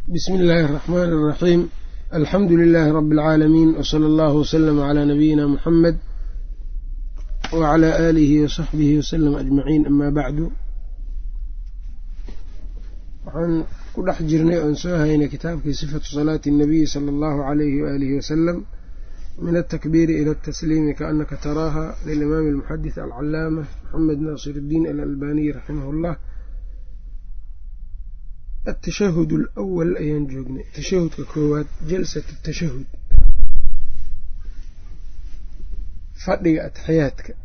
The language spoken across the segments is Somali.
بسم الله الرحمن الرحيم. الحمد لله رب العالمين، وصلى الله وسلم على نبينا محمد وعلى آله وصحبه وسلم أجمعين. أما بعد، waxaan ku dhex jirnay oon soo haynay kitaabkii sifatu salaati الnabiyi salى اllahu عalayhi waalihi wasalam min aلtakbiiri ila الtasliimi kaأnaka taraaha lilimaami اlmuxadis alcalaama moxamed naasir الdiin alalbaniy raximah اllah. التشهد الأول ayaan joognay. tashahudka koowaad jalsat التashahud, fadhiga atexyaadka.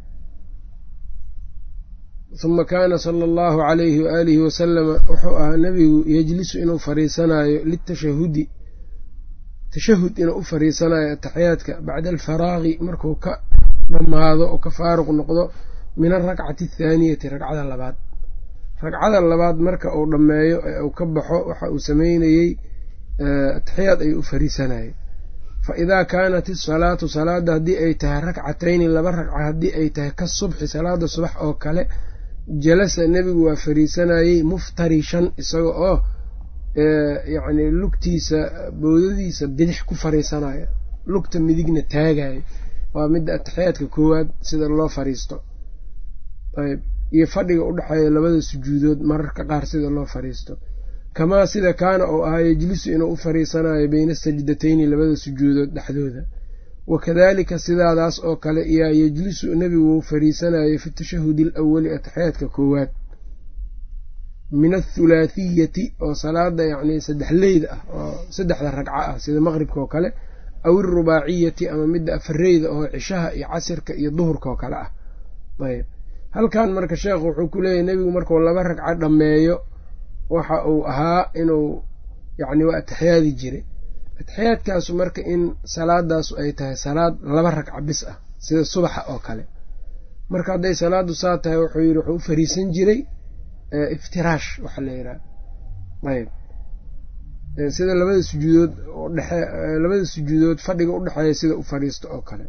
ثuma kaana salى اllahu عalayhi waalihi wasalama wuxuu ahaa nebigu yejlisu inuu fariisanaayo litashahudi, tashahud inuu u fariisanaayo atexyaadka bacda alfaraaqi markuu ka dhammaado oo ka faaruq noqdo min alrakcati الthaaniyati ragcada labaad. ragcada labaad marka uu dhammeeyo ee uu ka baxo waxa uu sameynayey atexyaad ayuu u fariisanayay. fa idaa kaanat isalaatu salaada haddii ay tahay rakcatayni laba ragca haddii ay tahay ka subxi salaada subax oo kale, jalasa nebigu waa fariisanayey muftarishan isaga oo yacni lugtiisa boodadiisa bidix ku fariisanaya, lugta midigna taagayo. waa midda atexyaadka koowaad sida loo fariisto. ayb iyo fadhiga u dhexeeya labada sujuudood mararka qaar sida loo fariisto. kamaa sida kaana uu ahaa yejlisu inuu u fariisanayo bayna sajdatayni labada sujuudood dhexdooda. wakadaalika sidaadaas oo kale yaa yejlisu nebigu uu fariisanayo fi tashahudi alawali atexyaadka koowaad min athulaathiyati oo salaada yacni saddexleyda ah oo saddexda ragco ah sida maqribka oo kale, aw irubaaciyati ama midda afareyda oo cishaha iyo casirka iyo duhurka oo kale ah. ayb halkan marka sheekhu wuxuu ku leeyahy nebigu markuu laba ragco dhammeeyo waxa uu ahaa inuu yacni waa atexyaadi jiray. atexyaadkaasu marka in salaadaasu ay tahay salaad laba ragco bis ah sida subaxa oo kale, marka hadday salaadu saa tahay wuxuu yidhi wuxuu u fariisan jiray iftiraash waxa la yidhaha. ayb sida labada sujuudood labada sujuudood fadhiga u dhexeeya sida u fadhiisto oo kale.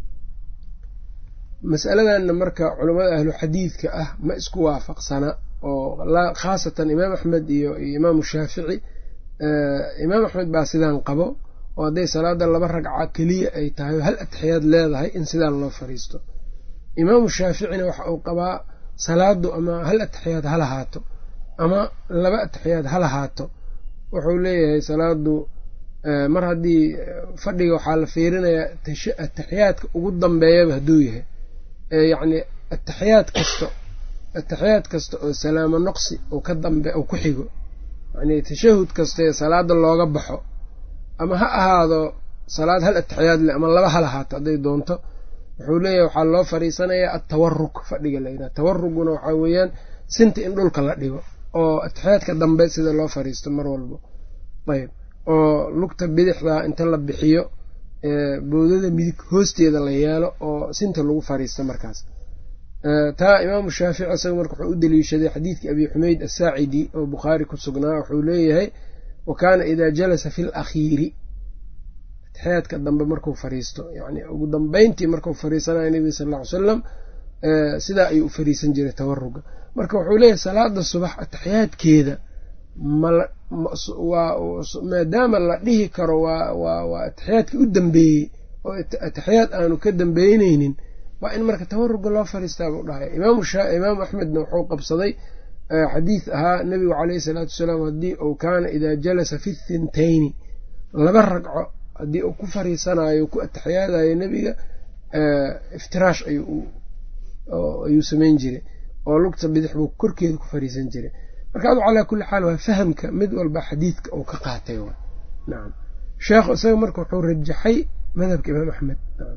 masaladanna marka culammada ahlu xadiidka ah ma isku waafaqsana oo khaasatan imaam axmed iyo imaamu shaafici. imaam axmed baa sidaan qabo oo hadday salaada laba ragca keliya ay tahay hal atexyaad leedahay in sidaan loo fariisto. imaamu shaaficina waxa uu qabaa salaadu ama hal atexyaad ha lahaato ama laba atexyaad ha lahaato, wuxuu leeyahay salaadu mar haddii fadhiga waxaa la fiirinayaa atexyaadka ugu dambeeyaba hadduu yahay yacni atexyaad kasta oo salaamo noqsi oo ka dambe oo ku xigo, yacni tashahud kasta ee salaada looga baxo ama ha ahaado salaad hal atexyaad leh ama laba ha lahaato hadday doonto, wuxuu leeyahay waxaa loo fariisanayaa atawaruk fadhiga la yidhaha. tawaruguna waxaa weeyaan sinta in dhulka la dhigo oo atexyaadka dambe sida loo fariisto mar walbo. ayb oo lugta bidixda inta la bixiyo boodada midig hoosteeda la yeelo oo sinta lagu fariisto markaas. taa imaamu shaafici isaga marka wuxuu u daliishaday xadiidkii abi xumeyd asaacidi oo bukhaari ku sugnaa. wuxuu leeyahay wa kaana idaa jalasa fi lakhiiri, atexyaadka dambe markuu fariisto yacni ugu dambeyntii markuu fariisanayo nebiga sal ll ly salam sidaa ayuu u fariisan jiray tawaruga. marka wuxuu leeyahay salaada subax atexyaadkeeda maadaama la dhihi karo waa atexyaadkii u dambeeyey oo atexyaad aanu ka dambeyneynin, waa in marka tawaruga loo fariistaa buu dhahay. imaamu axmedna wuxuu qabsaday xadiid ahaa nebigu caleyhi salaatu wasalaam haddii uu kaana idaa jalasa fi thintayni, laba ragco haddii uu ku fariisanayo ku atexyaadayo nebiga iftiraash ayuu samayn jiray oo lugta bidix buu korkeeda ku fariisan jiray. marka adu calaa kulli xaal waa fahamka mid walba xadiidka uu ka qaatay. nacam sheekhu isaga marka wuxuu rajaxay madhabka imaam axmed.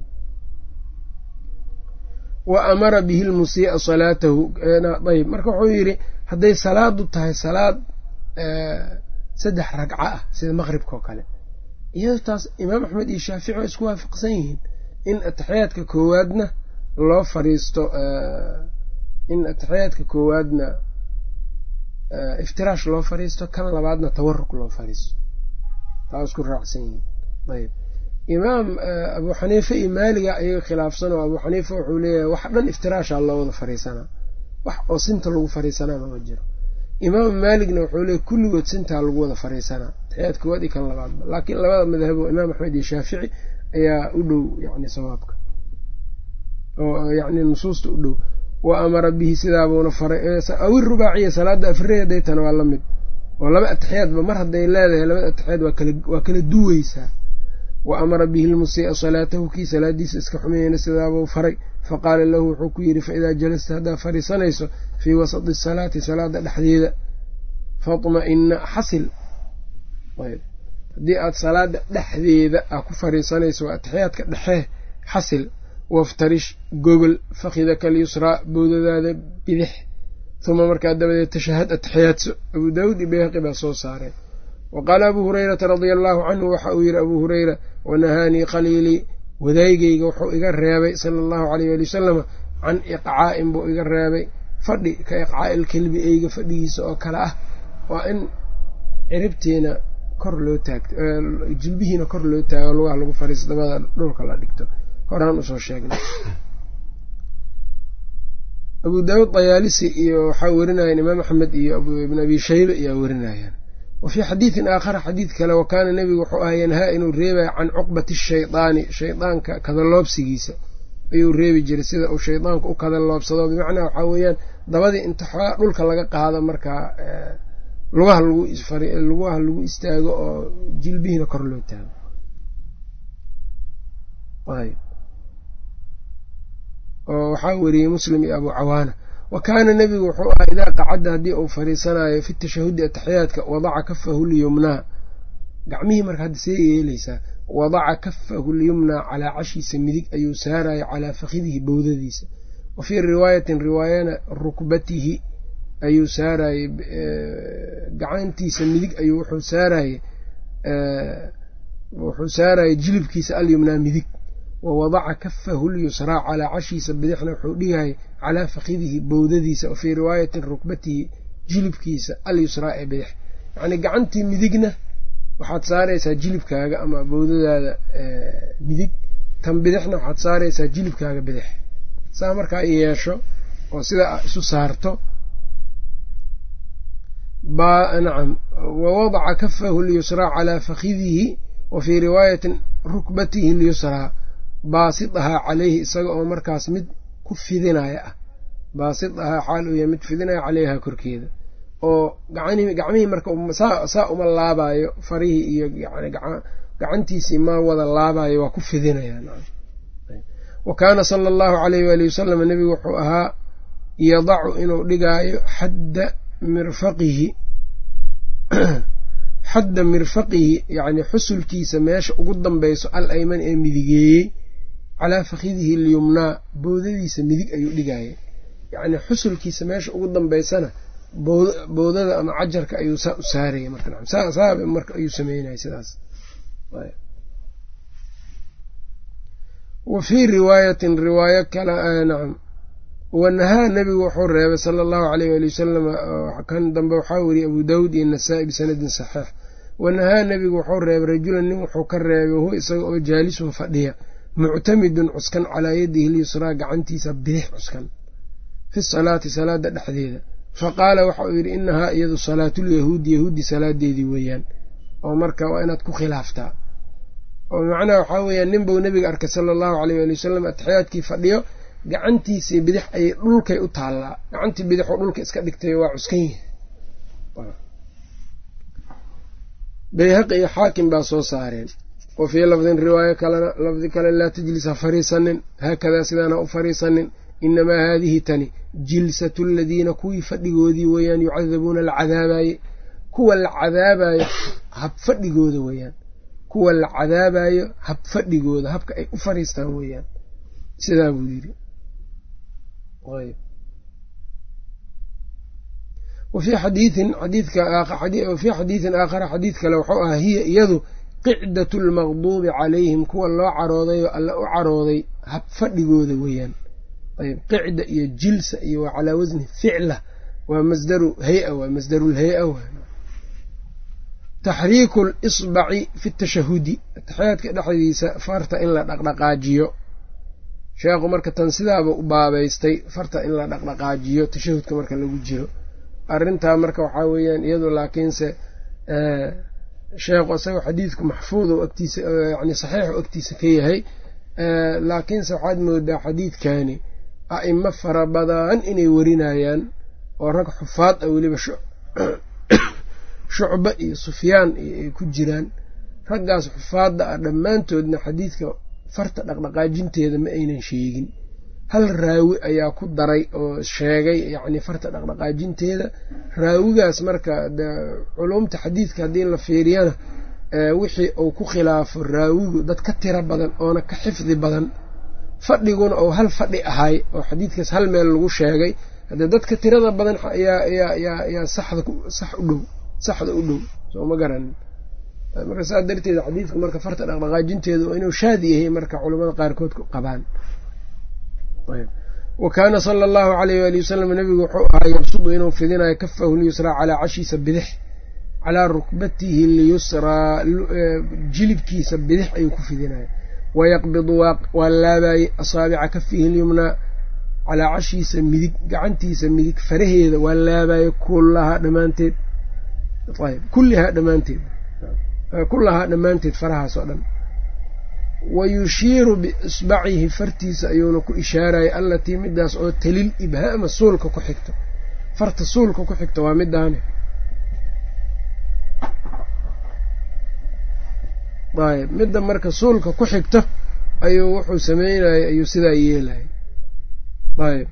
wa amara bihi lmusii'a salaatahu. ayb marka wuxuu yidhi hadday salaadu tahay salaad saddex ragco ah sida maqribka oo kale, iyado taas imaam axmed iyo shaafici waa isku waafaqsan yihiin in atexyaadka koowaadna loo fariisto, in atexyaadka koowaadna iftiraash loo fariisto, kan labaadna tawaruk loo fariisto. taa isku raacsan yihiin. ayb imaam abu xaniife iyo maaliga ayaga khilaafsan oo abu xaniife wuxuu leeyahay wax dhan iftiraasha loo wada fariisanaa, wax oo sinta lagu fariisanaa mama jiro. imaam maaligna wuxuu leeyahy kulligood sintaa lagu wada fariisanaa atixiyaad koowaad iyo kan labaadba laakiin labada madhab oo imaam axmed iyo shaafici ayaa u dhow yani sawaabka oo yani nusuusta u dhow wa amara bihi sidaabuuna faray awi rubaaciya salaada afriya daytana waa lamid oo laba atixiyaadba mar hadday leedahay labada atixiyaad waa kala duweysaa wa amara bihi lmusii'a salaatahu kii salaadiisa iska xumeeyeyna sidaabuu faray faqaala lahu wuxuu ku yidhi faidaa jalasta haddaad fadhiisanayso fii wasati asalaati salaada dhexdeeda fatma'ina xasil haddii aad salaada dhexdeeda a ku fadhiisanayso waa atixiyaadka dhexee xasil waftarish gogol fakhidaka alyusraa bowdadaada bidix uma markaa dabadeed tashahad atixiyaadso abuu daawuud iyo bayhaqi baa soo saareen waqaala abuu hurayrata radia allaahu canhu waxa uu yidhi abuu hurayra wanahaanii khaliilii wadaygayga wuxuu iga reebay sala allahu alayh ali wasalama can iqcaa'in buu iga reebay fadhi ka iqcaa'i ilkelbi eyga fadhigiisa oo kale ah waa in ciribtiina kor loo taagto jilbihiina kor loo taago lugaha lagu fariisto dabada dhulka la dhigto horaan usoo sheegnay abuu daawuud dayaalisi iyo waxaa werinayaan imaam axmed iyo ibn abi shayba ayaa werinayaan wa fii xadiidin aakhara xadiid kale wa kaana nebigu wuxuu ahaa yanhaa inuu reebaya can cuqbati shaydaani shaydaanka kadaloobsigiisa ayuu reebi jiray sida uu shaydaanku u kadaloobsado bimacnaa waxaa weeyaan dabadii inta xoogaa dhulka laga qaado markaa lugaha lagu istaago oo jilbihiina kor loo taago oo waxaa weriyey muslim iyo abuu cawaana wa kaana nebigu wuxuu ahaa idaa qacadda haddii uu fadhiisanayo fi tashahudi atixiyaadka wadaca kafahu lyumnaa gacmihii marka hadda see yeelaysaa wadaca kafahu lyumnaa calaa cashiisa midig ayuu saaraya calaa fakhidihi bowdadiisa wa fii riwaayatin riwaayana rukbatihi ayuu saarayey gacantiisa midig ayuu wuxuu saarayey jilibkiisa alyumnaa midig wa wadaca kafahu lyusraa calaa cashiisa bidixna wuxuu dhigayay calaa fakhidihi bowdadiisa wa fii riwaayatin rukbatihi jilibkiisa alyusraa ee bidix yacnii gacantii midigna waxaad saaraysaa jilibkaaga ama bowdadaada midig tan bidixna waxaad saaraysaa jilibkaaga bidix saa markaa i yeesho oo sidaa isu saarto nacam wawadaca kafahu lyusraa calaa fakhidihi wa fii riwaayatin rukbatihi lyusraa baasidahaa calayhi isaga oo markaas mid ku fidinaya ah baasidahaa xaal uu yahay mid fidinaya caleyhaa korkeeda oo gacmihii marka saa uma laabaayo farihii iyo yani gacantiisii ma wada laabaayo waa ku fidinaya wa kaana sala allahu alayh waali wasalam nebigu wuxuu ahaa yadacu inuu dhigaayo xadda mirfaqihi yani xusulkiisa meesha ugu dambayso al ayman ee midigeeyey calaa fakhidihi alyumnaa bowdadiisa midig ayuu dhigayay yacnii xusulkiisa meesha ugu dambaysana bowdada ama cajarka ayuu saa u saarayay marsaaba marka ayuu sameynayay sidaas wa fii riwaayatin riwaayo kale nacam wanahaa nebigu wuxuu reebay sala allahu alayh waali wasalam kan dambe waxaa weriyey abuu daawuud iyo nasaa-i bisanadin saxiix wanahaa nebigu wuxuu reebay rajulan nin wuxuu ka reebay wahuwa isaga oo jaalisun fadhiya muctamidun cuskan calaa yadihi lyusraa gacantiisa bidix cuskan fi salaati salaada dhexdeeda faqaala waxa uu yidhi inahaa iyadu salaatulyahuudi yahuudi salaadeedii weeyaan oo marka waa inaad ku khilaaftaa oo macnaha waxaa weeyaan nin buu nebiga arkay sala allahu alayh waali wasalam atixiyaadkii fadhiyo gacantiisii bidix ayay dhulkay u taallaa gacantii bidixoo dhulka iska dhigtay waa cuskan yihi bayhaqi iyo xaakim baa soo saareen wa fii lafdin riwaayo kalena lafdi kale laa tajlis ha fariisanin haakadaa sidaan ha u fariisanin inamaa haadihi tani jilsatu aladiina kuwii fadhigoodii weeyaan yucadabuuna la cadaabaye kuwa la cadaabayo habfadhigooda weeyaan kuwa la cadaabayo habfadhigooda habka ay u fariistaan weeyaan sidaa buu yidhi wafii xadiidin aakhara xadiid kale wuxuu ahaa hiya iyadu qicdatu lmaqduubi calayhim kuwa loo carooday oo alla u carooday habfadhigooda weeyaan ayb qicda iyo jilsa iyo waa calaa wasni ficla waa masdaru hay-a waa masdarulhay-a taxriiku lisbaci fi tashahudi ataxiyaadka dhexdiisa farta in la dhaqdhaqaajiyo sheekhu marka tan sidaaba u baabaystay farta in la dhaqdhaqaajiyo tashahudka marka lagu jiro arrintaa marka waxaa weeyaan iyadu laakiinse sheekhu isaga xadiidku maxfuud oo agtiisa yani saxiix oo agtiisa ka yahay laakiinse waxaad moodaa xadiidkani a'imo fara badan inay warinayaan oo rag xufaad ah weliba shucba iyo sufyaan iyo ay ku jiraan raggaas xufaadda ah dhammaantoodna xadiidka farta dhaqdhaqaajinteeda ma aynan sheegin hal raawi ayaa ku daray oo sheegay yacni farta dhaqdhaqaajinteeda raawigaas marka culumta xadiidka haddii la fiiriyana wixii uu ku khilaafo raawigu dad ka tiro badan oona ka xifdi badan fadhiguna oo hal fadhi ahay oo xadiidkaas hal meel lagu sheegay haddee dadka tirada badan yaa saxda u dhow soo ma garanin marka saas darteed xadiidku marka farta dhaqdhaqaajinteedu waa inuu shaadi yahay marka culamada qaarkood ku qabaan wa kaana sala allahu alayh waali wasalam nabigu wuxuu ahaa yabsudu inuu fidinayo kafahu lyusraa calaa cashiisa bidix calaa rukbatihi lyusraa jilibkiisa bidix ayuu ku fidinaya wayaqbidu waa laabaayey asaabica kafihi lyumnaa calaa cashiisa midig gacantiisa midig faraheeda waa laabaayey kullahaa dhammaanteed farahaas oo dhan wayushiiru biisbacihi fartiisa ayuuna ku ishaaraya allatii midaas oo talil ibhaama suulka ku xigto farta suulka ku xigto waa midaane ayb midda marka suulka ku xigto ayuu wuxuu sameynayay ayuu sidaa yeelaya ayb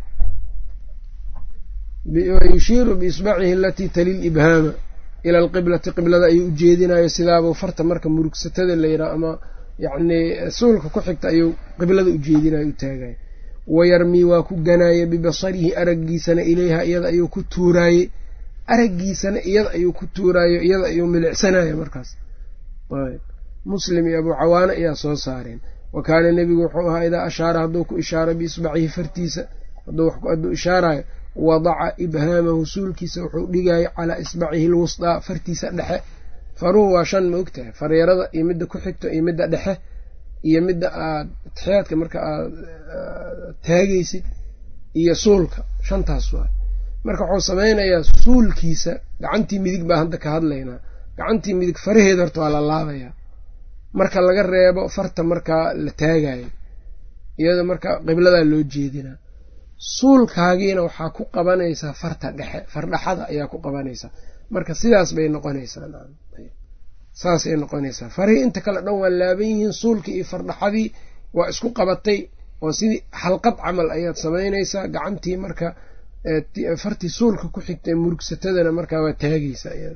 wayushiiru biisbacihi alatii talil ibhaama ila alqiblati qiblada ayuu ujeedinayo sidaabuu farta marka murugsatada la yidhaha ama yacni suulka ku xigta ayuu qiblada ujeedinayo u taagaya wayarmii waa ku ganaaye bibasarihi araggiisana ilayha iyada ayuu ku tuuraaye araggiisana iyada ayuu ku tuuraayo iyada ayuu milicsanayo markaas muslim iyo abuu cawaana ayaa soo saareen wa kaana nebigu wuxuu ahaa idaa ashaara hadduu ku ishaaro biisbacihi fartiisa hadduu ishaarayo wadaca ibhaamahu suulkiisa wuxuu dhigaayo calaa isbacihi lwusdaa fartiisa dhexe faruhu waa shan ma ogtahay fareerada iyo midda ku xigto iyo midda dhexe iyo midda aad taxiyaadka marka aad taagaysid iyo suulka shantaas waay marka wuxuu sameynayaa suulkiisa gacantii midig baa hadda ka hadlaynaa gacantii midig faraheeda horta waa la laabayaa marka laga reebo farta markaa la taagayo iyada marka qibladaa loo jeedinaa suulkaagiina waxaa ku qabanaysaa farta dhexe fardhaxada ayaa ku qabanaysaa marka sidaas bay noqonaysaa saasay noqonaysaa farihii inta kale dhan waa laaban yihiin suulkii iyo fardhaxadii waa isku qabatay oo sidii xalqad camal ayaad samaynaysaa gacantii marka fartii suulka ku xigtay murugsatadana markaa waa taagaysaa iyada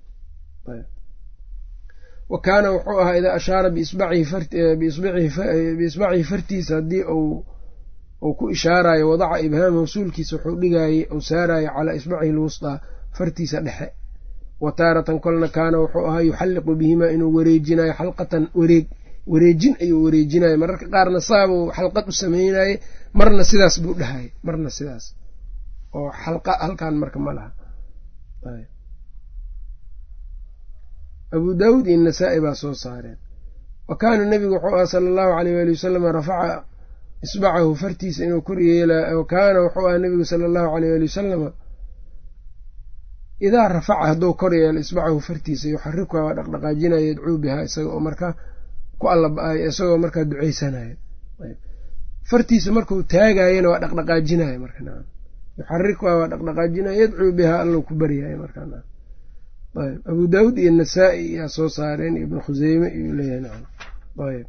wa kaana wuxuu ahaa idaa ashaara biisbacihi fartiisa haddii uu ku ishaarayo wadaca ibhaamahu suulkiisa wuxuu dhigaayey ou saarayo calaa isbacihi lwustaa fartiisa dhexe wa taaratan kolna kaana wuxuu ahaa yuxalliqu bihimaa inuu wareejinayo xalqatan wareejin ayuu wareejinayo mararka qaarna saabuu xalqad u sameynaye marna sidaas buu dhahayy marna sidaas oo xalqa halkan marka ma laha abuu daawuud iyo nasaa-i baa soo saareen wa kaana nebigu wuxuu ahaa sala allahu alayh waali wasalam rafaca isbacahu fartiisa inuu kor yeelaa wa kaana wuxuu ahaa nebigu sala allahu alayh waali wasalama idaa rafaca hadduu kor yeelo isbacahu fartiisa yuxarikuha waa dhaqdhaqaajinaya yadcuu bihaa isagoo markaa ku allaba-ayo isagoo markaa duceysanayo fartiisa markuu taagayana waa dhaqdhaqaajinaya marka naam yuxarikuha waa dhaqdhaqaajinaya yadcuu bihaa allow ku baryahay markaa naam ayb abuu daawuud iyo nasaa-i ayaa soo saareen ibnu khuseyme iyuu leeyahay nacam ayb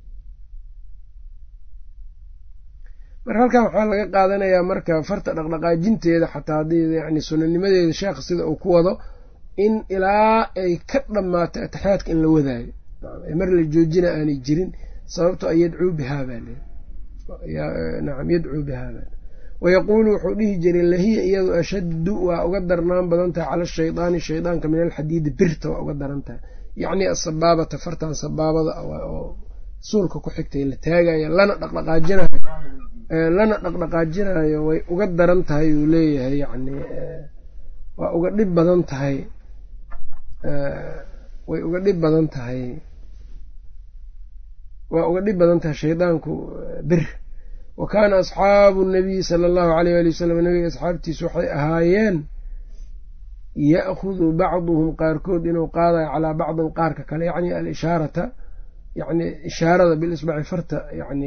marka halkan waxaa laga qaadanayaa marka farta dhaqdhaqaajinteeda xataa haddii yani sunanimadeeda sheekh sida uu ku wado in ilaa ay ka dhammaato ataxiyaadka in la wadaayo mar la joojina aanay jirin sababto a yadcuu bihaa baa nacam yadcuu bihaa baa wayaquulu wuxuu dhihi jiray lahiya iyadu ashaddu waa uga darnaan badan tahay cala shaydaani shaydaanka min alxadiidi birta waa uga daran tahay yacni asabaabata fartan sabaabada oo suulka ku xigtay la taagayo lana dhaqdhaqaajinayo way uga daran tahay uu leeyahay yacni waa uga dhib badan tahay way uga dhib badan tahay waa uga dhib badan tahay shaydaanku bir wa kaana asxaabu nabiyi sala allahu alayh ali wasalam nabiga asxaabtiisu waxay ahaayeen ya'khudu bacduhum qaarkood inuu qaadayo calaa bacdin qaarka kale yacni alishaarata yacni ishaarada bilisbaci farta yacni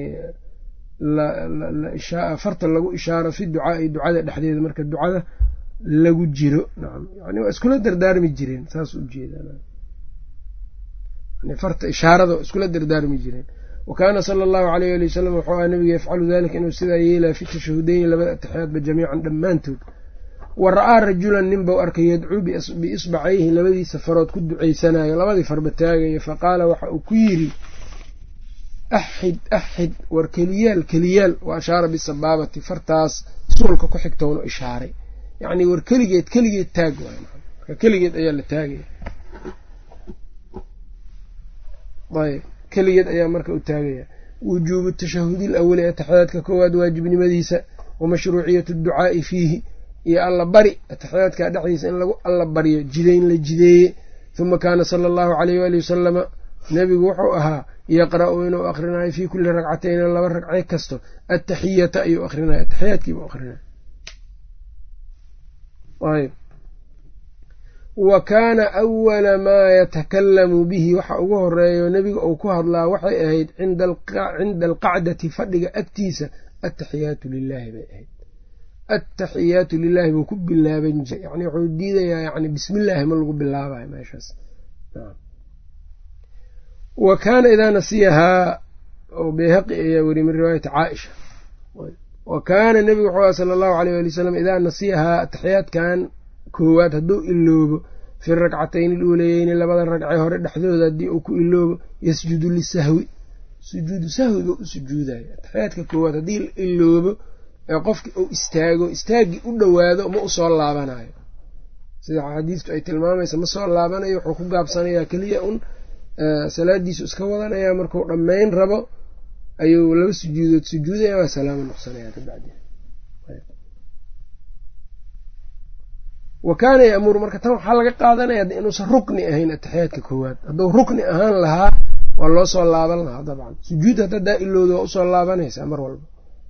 farta lagu ishaaro fi ducaai ducada dhexdeeda marka ducada lagu jiro nacam yani waa iskula dardaarmi jireen saas ujeedaa yani farta ishaarada iskula dardaarmi jireen wa kaana sala allahu alayh ali wasalam wuxuu aha nabiga yafcalu dalika inuu sidaa yeelaya fi tashahudeyni labada atixyaadba jamiican dhammaantood wa ra'aa rajulan nin bau arkay yadcuu biisbacayhi labadiisa farood ku ducaysanayo labadii farba taagayo faqaala waxa uu ku yidhi axid war keliyaal wa ashaara bisabaabati fartaas suulka ku xigtowna ishaaray yacni war keligeed taag waay marka keligeed ayaa la taagaya ayb keligeed ayaa marka u taagaya wujuubu tashahudi alawali ataxiyaadka koowaad waajibnimadiisa wa mashruuciyatu adducaa'i fiihi iyo alla bari ataxiyaadka dhexdiisa in lagu alla baryo jidayn la jideeye uma kaana sala allahu alayh waali wasalama nebigu wuxuu ahaa yaqra'u inuu akhrinayo fii kulli ragcatayn laba ragce kasto ataxiyata ayuu akhrinayo ataxiyaadkiibuu akhrinayo ayb wa kaana awala maa yatakalamu bihi waxa ugu horeeyo nebiga uu ku hadlaa waxay ahayd cinda alqacdati fadhiga agtiisa ataxiyaatu lilaahi bay ahayd ataxiyaatu lilaahi buu ku bilaaban jiray yani wuxuu diidayaa yani bismi illaahi ma lagu bilaabayo meeshaas wa kaana idaa nasiyahaa oo bayhaqi ayaa weri min riwaayati caaisha wa kaana nebigu wuxuu aha sala allahu alayh ali wasalam idaa nasiyahaa ataxiyaadkan koowaad hadduu iloobo fi rakcatayni aluuleyeyni labada ragce hore dhexdooda haddii uu ku iloobo yasjudu lisahwi sujuudu sahwiga u sujuudayo ataxiyaadka koowaad haddii la iloobo ee qofki uu istaago istaaggii u dhowaado ma usoo laabanayo sida xadiistu ay tilmaamaysa ma soo laabanayo wuxuu ku gaabsanayaa keliya un salaadiisu iska wadanaya markuu dhammayn rabo ayuu laba sujuudood sujuudaya waa salaamo noqsanaya kabacdi wa kaana ya'muru marka tan waxaa laga qaadanaya inuusan rukni ahayn ataxiyaadka koowaad hadduu rukni ahaan lahaa waa loo soo laaban lahaa dabcan sujuud haddadaa ilowda waa usoo laabanaysaa mar walba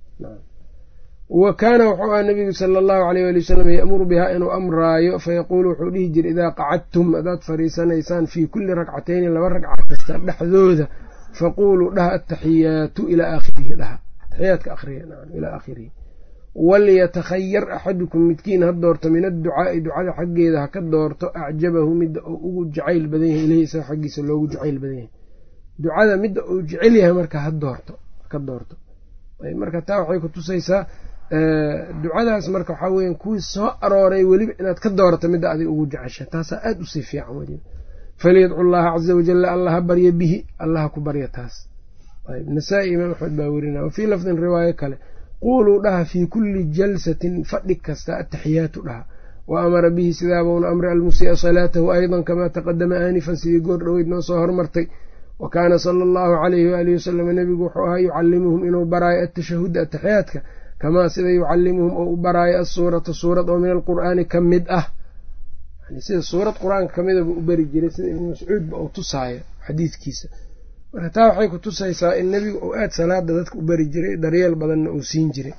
wa kaana wuxuu aha nabigu sala allahu alayh ali wasalam ya'muru bihaa inuu amraayo fayaquulu wuxuu dhihi jiray idaa qacadtum haddaad fadhiisanaysaan fii kulli ragcatayni laba ragca kasta dhexdooda faquuluu dhaha ataxiyaatu ilaa aakhirihi dhaha ataxiyaadka akhriya ilaa aakhirihi walyatakhayar axadukum midkiin ha doorto min adducaa'i ducada xaggeeda ha ka doorto acjabahu midda uu ugu jacayl badan yahay ileyhi isaga xaggiisa loogu jacayl badan yahay ducada midda uu jecel yahay marka ka doorto marka taa waxay ku tusaysaa ducadaas marka waxaa weeyaan kuwii soo arooray weliba inaad ka doorato midda adiga ugu jecesha taasaa aada usii fiican weliba faliyadcu llaha caza wajalla allaha barya bihi allaha ku barya taas nasaa-i imaam axmed baa werinaya wafii lafdin riwaayo kale quuluu dhaha fii kulli jalsatin fadhi kasta ataxiyaatu dhaha wa amara bihi sidaabuuna amray almusii'a salaatahu aydan kamaa taqadama aanifan sidii goor dhoweyd noo soo hormartay wa kaana sala allahu calayhi waalihi wasalam nebigu wuxuu ahaa yucallimuhum inuu baraayo atashahuda ataxiyaadka kamaa sida yucallimuhum oo u baraayo asuurata suurad oo min alqur'aani ka mid ah yani sida suurad qur-aanka ka mida buu u beri jiray sida ibnu mascuudba uu tusaayo xadiidkiisa marka taa waxay ku tusaysaa in nebigu uu aada salaada dadka u beri jiray daryeel badanna uu siin jiray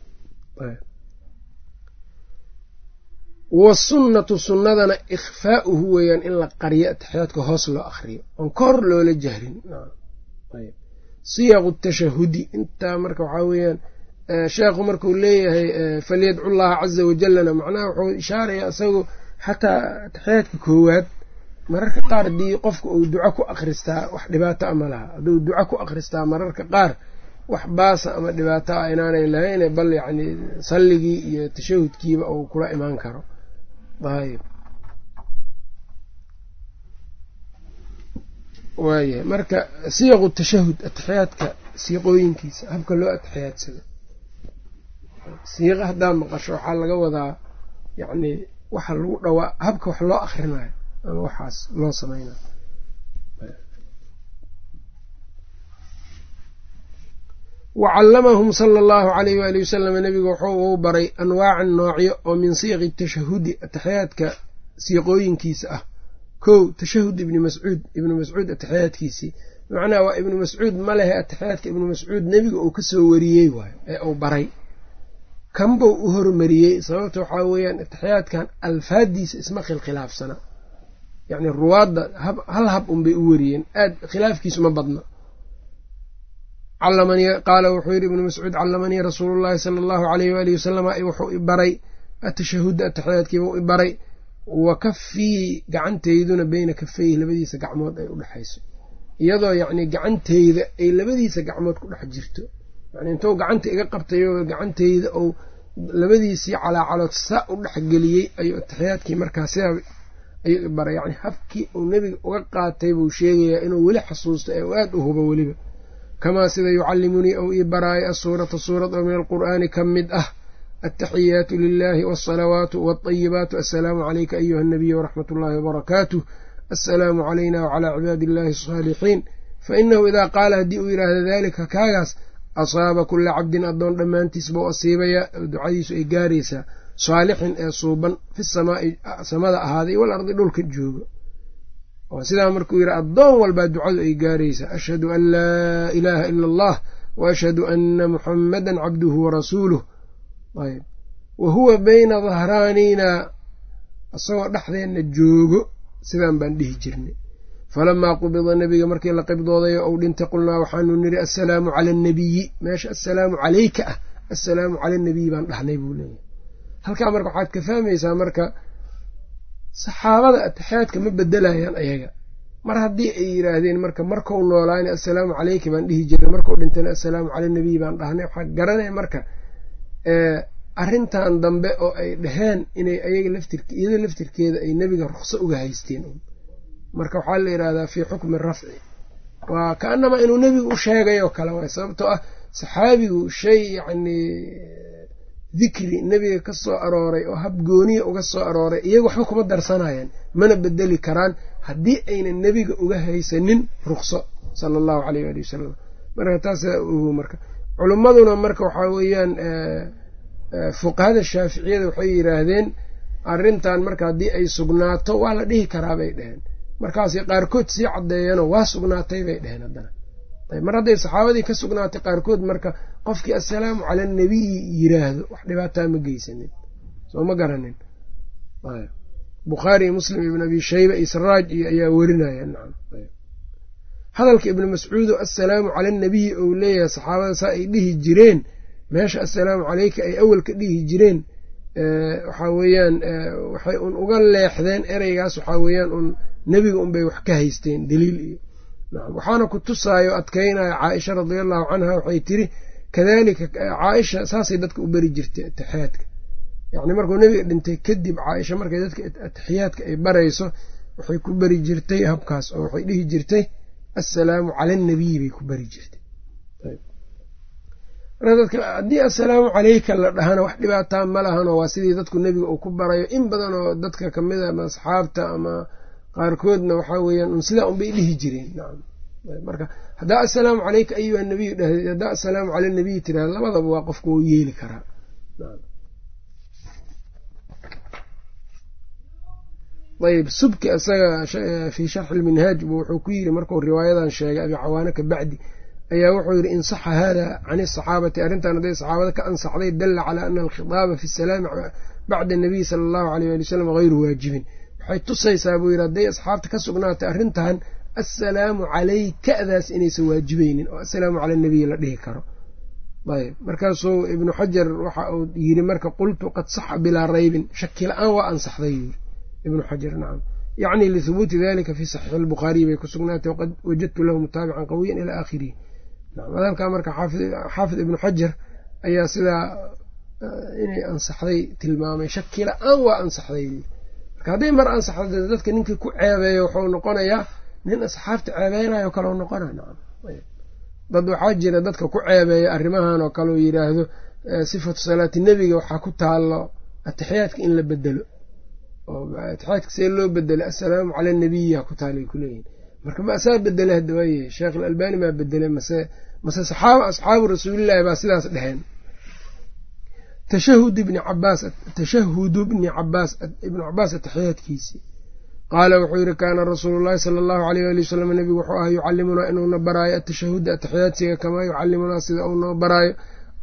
wasunnatu sunnadana ikhfaa'uhu weeyaan in la qariyo ataxiyaadka hoos loo akhriyo oon kor loola jahrin siyaqu tashahudi intaa marka waxaa weeyaan sheekhu markuu leeyahay falyadcu llaha caza wajalana macnaha wuxuu ishaarayaa isagu xataa ataxiyaadka koowaad mararka qaar haddii qofka uu duco ku akhristaa wax dhibaato ama laha hadduu duco ku akhristaa mararka qaar wax baasa ama dhibaato ah inaanay lahayne bal yacni salligii iyo tashahudkiiba uu kula imaan karo ayb waayahay marka siiqu tashahud ataxiyaadka siiqooyinkiisa habka loo atixiyaadsado siiqa haddaa maqasho waxaa laga wadaa yacni waxa lagu dhawaa habka wax loo akhrinayo ama waxaas loo sameynayo wacallamahum sala allahu calayh waali wasalam nebigu wuxuu uu baray anwaacan noocyo oo min siiqi tashahudi ataxiyaadka siiqooyinkiisa ah kow tashahud ibni mascuud ataxiyaadkiisii macnaha waa ibnu mascuud ma lehe ataxiyaadka ibnu mascuud nebiga uu kasoo wariyey waayo ee uu baray kanbuu u hormariyey sababta waxaa weeyaan atixiyaadkan alfaadiisa isma khilaafsana yacni ruwaadda hal hab unbay u wariyeen aad khilaafkiisu ma badna qaala wuxuu yidhi ibnu mascuud callamanii rasuulu llaahi sala allahu alayh waalihi wasalama wuxuu i baray atashahudda atixiyaadkiibuu i baray wa kafii gacanteyduna beyna kafeyhi labadiisa gacmood ay u dhexayso iyadoo yacni gacanteyda ay labadiisa gacmood ku dhex jirto yani intuu gacanta iga qabtayo gacanteyda ou labadiisii calaacalood saa u dhexgeliyey ayuu atixiyaadkii markaa sidaa ayuu i baray yani habkii uu nebiga uga qaatay buu sheegayaa inuu weli xasuusto ee uu aad u hubo weliba kamaa sida yucallimunii ou ii baraayo asuurata suurad oo min alqur'aani ka mid ah altaxiyaatu lilahi walsalawaatu walطayibaatu assalaamu calayka ayuha anabiy waraxmat ullahi wabarakaatuh assalaamu calayna wacalaa cibaadi illahi asaalixiin fainahu idaa qaala haddii uu yidhaahdo daalika kaagaas asaaba kula cabdin addoon dhammaantiis buu asiibayaa oo ducadiisu ay gaaraysaa saalixin ee suuban fi samaa'i samada ahaaday walardi dhulka joogo oo sidaa markuu yidhi addoon walbaa ducadu ay gaaraysaa ashhadu an laa ilaaha ila allah wa ashhadu anna muxammadan cabduhu warasuuluh ayb wa huwa bayna dahraanina isagoo dhexdeenna joogo sidaan baan dhihi jirnay falamaa qubida nebiga markii la qibdoodayo ou dhintay qulnaa waxaanu nidhi assalaamu cala annabiyi meesha assalaamu calayka ah assalaamu cala annabiyi baan dhahnay buu leeyahay halkaa marka waxaad ka fahmaysaa marka saxaabada atixiyaadka ma bedelayaan ayaga mar haddii ay yidhaahdeen marka markau noolaana assalaamu calayka baan dhihi jirnay markau dhintayna assalaamu cala annabiyi baan dhahnay waxaa garanaya marka arrintan dambe oo ay dhaheen inay ayaga iyada laftirkeeda ay nebiga ruqso uga haysteen marka waxaa la yidhahdaa fii xukmi rafci waa kaanamaa inuu nebigu u sheegay oo kale waay sababtoo ah saxaabigu shay yacnii dikri nebiga ka soo arooray oo hab gooniya uga soo arooray iyaga waxba kuma darsanayaan mana bedeli karaan haddii aynan nebiga uga haysanin ruqso sala allahu caleyh waali wasalam marka taasaa ogo marka culimmaduna marka waxaa weeyaan fuqahada shaaficiyada waxay yidhaahdeen arrintan marka haddii ay sugnaato waa la dhihi karaa bay dheheen markaasay qaarkood sii caddeeyeenoo waa sugnaatay bay dheheen haddana mar hadday saxaabadii ka sugnaatay qaarkood marka qofkii assalaamu cala annabiyi yiraahdo wax dhibaataa ma geysanin soo ma garanin bukhaari muslim ibn abi shayba israaj iyo ayaa werinaya nacam hadalka ibnu mascuudo assalaamu cala annabiyi ou leeyahay saxaabada saa ay dhihi jireen meesha assalaamu calayka ay awal ka dhihi jireen waxaa weeyaan waxay un uga leexdeen ereygaas waxaa weeyaan un nebiga unbay wax ka haysteen daliil iyo nacam waxaana ku tusaayo adkaynaya caaisha radiallahu canha waxay tiri kadalika caaisha saasay dadka u beri jirtay atixiyaadka yacni markuu nebiga dhintay kadib caaisha markay dadka atixiyaadka ay barayso waxay ku beri jirtay habkaas oo waxay dhihi jirtay assalaamu cala annabiyi bay ku beri jirtay dadka haddii assalaamu calayka la dhahana wax dhibaataa ma lahanoo waa sidii dadku nebiga uu ku barayo in badan oo dadka kamid a ama asxaabta ama qaarkoodna waxaa weeyaan un sidaa unbay dhihi jireen nacam marka haddaa assalaamu calayka ayuha nabiyu dhahdeed haddaa assalaamu cala nabiyi tiraada labadaba waa qofku wuu yeeli karaa ayb subki isaga fii sharxi lminhaaj buu wuxuu ku yidhi markuu riwaayadan sheegay abi cawaane ka bacdi ayaa wuxuu yidhi in saxa hada can asaxaabati arrintan hadday saxaabada ka ansaxday dalla calaa ana alkhitaaba fi salaami bacda anabiy sala allahu aleyh ali wasalam hayru waajibin waxay tusaysaa buu yidhi hadday asxaabta ka sugnaatay arrintan assalaamu calayka-daas inaysan waajibaynin oo assalaamu cala anabiy la dhihi karo ayb markaasuu ibnu xajar waxa uu yidhi marka qultu qad saxa bilaa raybin shaki la-aan waa ansaxday yiri ibnu xajar nacam yacni lihubuuti dalika fii saxiixi albukhaariy bay ku sugnaatay waqad wajadtu lahu mutaabican qawiyan ilaa aakhirihi hadalkaa marka xaafid ibnu xajar ayaa sidaa inay ansaxday tilmaamay shaki la-aan waa ansaxday marka hadday mar ansaxda dadka ninkii ku ceebeeyo wuxuu noqonayaa nin asxaabta ceebeynayo kaloo noqona nacam dad waxaa jira dadka ku ceebeeya arrimahan oo kaleo yidhaahdo sifatu salaati nebiga waxaa ku taalo atixiyaadka in la bedelo oo atixiyaadka see loo bedelay assalaamu cala anabiya ku taalay kuleeyihin marka ma asaa bedelay hadda waaye sheekh alalbani maa bedelay mase asxaabu rasuulillahi baa sidaas dheheen tashahudu ibni cabaas atixiyaadkiisii qaala wuxuu yidhi kaana rasuulu llahi sala allahu aleyh ali wasalam nebigu wuxuu ahaa yucallimunaa inuuna baraayo atashahuda atixiyaadsiga kamaa yucallimunaa sida uu noo baraayo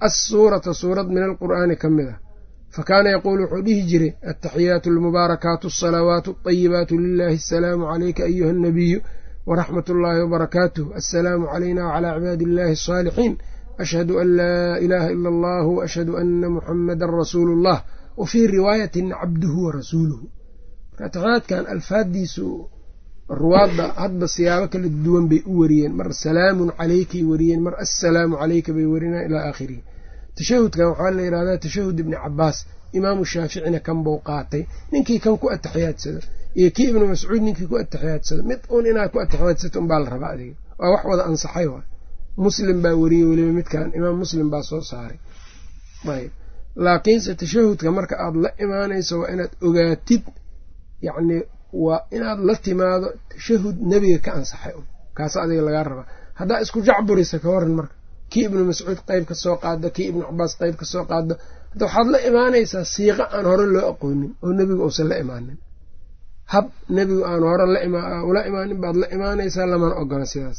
assuurata suurad min alqur'aani ka mid ah fakaana yaquulu wuxuu dhihi jiray attaxiyaatu almubaarakaatu alsalawaatu alطayibaatu lilahi asalaamu calayka ayuha annabiyu waraxmat ullaahi wabarakaatuh assalaamu calayna wacalaa cibaadi illahi asaalixiin ashhadu an laa ilaaha ila allah waashhadu ana muxamadan rasuulu llah wa fii riwaayatin cabduhu wa rasuuluhu marka taxiyaadkan alfaaddiisu ruwaadda hadba siyaabo kala duwan bay u wariyeen mar salaamun calaykay wariyeen mar assalaamu calayka bay warinaan ilaa aakhirihi tashahudkan waxaa la yidhahdaa tashahud ibni cabaas imaamu shaaficina kan buu qaatay ninkii kan ku atixiyaadsado iyo kii ibnu mascuud ninkii ku atixiyaadsado mid uun inaad ku atixiyaadsata unbaa la rabaa adiga waa wax wada ansaxay waay muslim baa wariyey weliba midkan imaam muslim baa soo saaray ayb laakiinse tashahudka marka aada la imaanayso waa inaad ogaatid yacni waa inaad la timaado tashahud nebiga ka ansaxay un kaas adiga lagaa rabaa haddaa isku jacburisa ka waran marka kii ibnu mascuud qayb ka soo qaado kii ibnu cabaas qayb ka soo qaado hadda waxaad la imaanaysaa siiqo aan hore loo aqoonin oo nebiga uusan la imaanin hab nebigu aan hore ula imaanin baad la imaanaysaa lamana ogola sidaas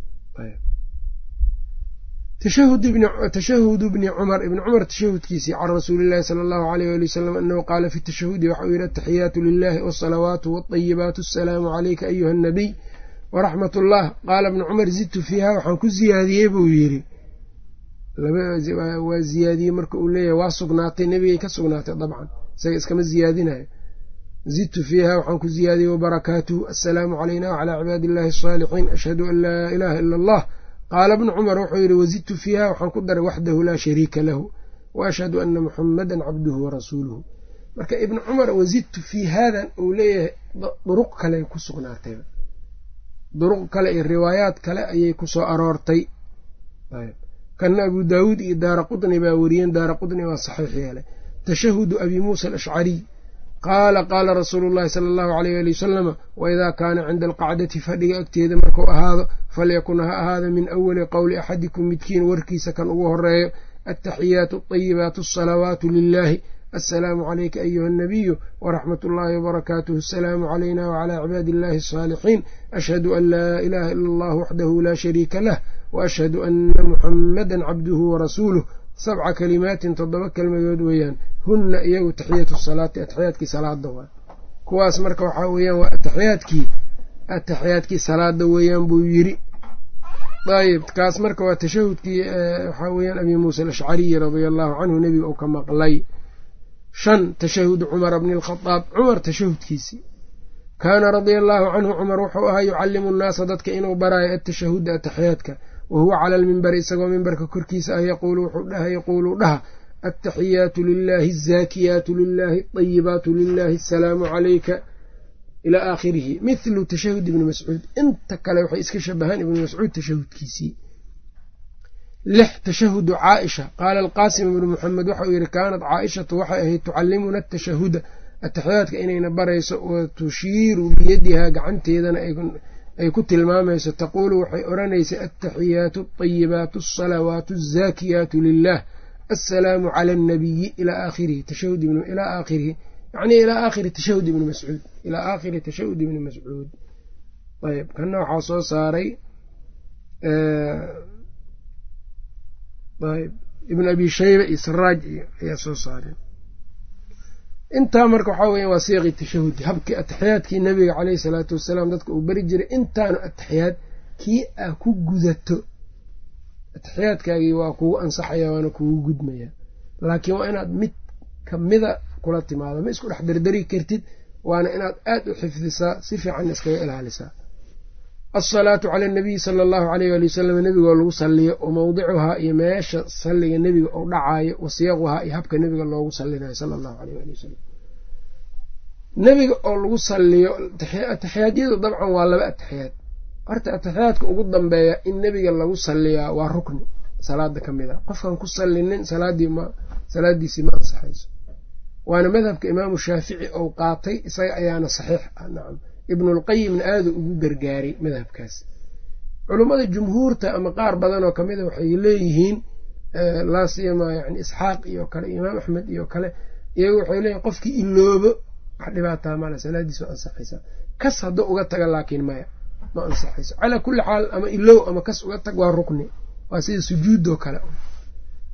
tashahudu bni cumar ibni cumar tashahudkiisii can rasuulillahi sala allahu alayh ali wasalam anahu qaala fi tashahudi waxau yidhi ataxiyaatu lilahi wasalawaatu waطayibaatu asalaamu calayka ayuha annabiy waraxmat ullah qaala ibnu cumar zidtu fiiha waxaan ku ziyaadiyey buu yidhi waa ziyaadiyey marka uu leeyahay waa sugnaatay nebigay ka sugnaatay dabcan isaga iskama ziyaadinayo zidtu fiiha waxaan ku ziyaadiyey wabarakaatuhu assalaamu calayna wacalaa cibaadi illahi asaalixiin ashhadu an laa ilaaha ila allah qaala ibnu cumar wuxuu yidhi wazidtu fiiha waxaan ku daray waxdahu laa shariika lahu wa ashhadu ana muxamadan cabduhu warasuuluhu marka ibnu cumar wazidtu fii haadan uu leeyahay duruq kale ku sugnaatay duruq kale iyo riwaayaad kale ayay ku soo aroortay kana abu daawuud iyo daara qutni baa wariyeen daara qutni waa saxiix yeelay tashahudu abi muusa alashcariy qaala qaala rasuulu llahi sala allahu alayh ali wasalama waidaa kaana cinda alqacdati fadhiga agteeda markuu ahaado falyakun ha ahaada min awali qowli axadikum midkiin warkiisa kan ugu horeeyo attaxiyaatu alayibaatu asalawaatu lilahi assalaamu calayka ayuha annabiyu waraxmat ullaahi wabarakaatuhu assalaamu calayna wacalaa cibaadi illahi asaalixiin ashhadu an laa ilaaha ila allah waxdahu laa shariika lah waashhadu ana muxamadan cabduhu warasuuluh 7 kalimaatin 7 kelmadood weeyaan hunna iyagu taxiyatu salaati ataxiyaadkii salaada waa kuwaas marka waxaa weeyaan waa ataxiyaadkii salaada weeyaan buu yidhi ayb kaas marka waa tashahudkii waxaa weeyaan abi muusa alashcariyi radia allahu canhu nebiga uu ka maqlay 5 tashahudu cumara bni alkhadaab cumar tashahudkiisii kaana radia allaahu canhu cumar wuxuu ahaa yucallimu nnaasa dadka inuu baraayo atashahuda ataxiyaadka wahuwa cala almimbari isagoo mimbarka korkiisa ah yaquulu dhaha attaxiyaatu lilahi azaakiyaatu lilahi aayibaatu lilahi assalaamu calayka ilaa aakhirihi mithlu tashahud ibni mascuud inta kale waxay iska shabahaan ibni mascuud tashahudkiisii 6 tashahudu caaisha qaala alqaasim ibnu muxamed waxau yidhi kaanat caaishatu waxay ahayd tucallimuna atashahuda ataxiyaadka inayna barayso wa tushiiru biyadihaa gacanteedana ay ku tilmaamayso taquulu waxay odhanaysay attaxiyaatu alayibaatu asalawaatu azaakiyaatu lilah assalaamu cala annabiyi ilaa aakhirihi tashahud ilaa aakhirihi yacnii ilaa aakhiri tashahud ibni mascuud ilaa aakhiri tashahud ibni mascuud ayb kana waxaa soo saaray ayb ibn abi shayba iyo saraaj ayaa soo saareen intaa marka waxaa weya waa siiqi tashahudi habkii ataxiyaadkii nabiga caleyhi salaatu wasalaam dadka uu beri jiray intaanu ataxiyaad kii ah ku gudato ataxiyaadkaagii waa kugu ansaxaya waana kugu gudmaya laakiin waa inaad mid kamida kula timaado ma isku dhex dardari kartid waana inaad aad u xifdisaa si fiican iskaga ilaalisaa alsalaatu cala anabiyi sala allahu alayh ali wasalam nebigoo lagu salliyo wa mawdicuhaa iyo meesha salliga nebiga ou dhacaayo wa siiquhaa iyo habka nebiga loogu sallinayo sala allahu alayh ali wasalam nebiga oo lagu salliyo atixiyaadyadu dabcan waa 2 atixiyaad horta atixiyaadka ugu dambeeya in nebiga lagu salliyaa waa rukni salaada ka mid a qofkan ku sallinin salaadiisii ma ansaxayso waana madhabka imaamu shaafici ou qaatay isaga ayaana saxiix ah nacam ibnulqayimna aada ugu gargaaray madhabkaas culummada jumhuurta ama qaar badan oo kamida waxay leeyihiin laa siyama yani isxaaq iyo kale imaam axmed iyo kale iyagu waxay leeyihin qofkii iloobo wax dhibaataa male salaadiis waa ansaxaysaa kas hadduu uga taga laakiin maya ma ansaxayso calaa kulli xaal ama ilow ama kas uga tag waa rukni waa sida sujuudoo kale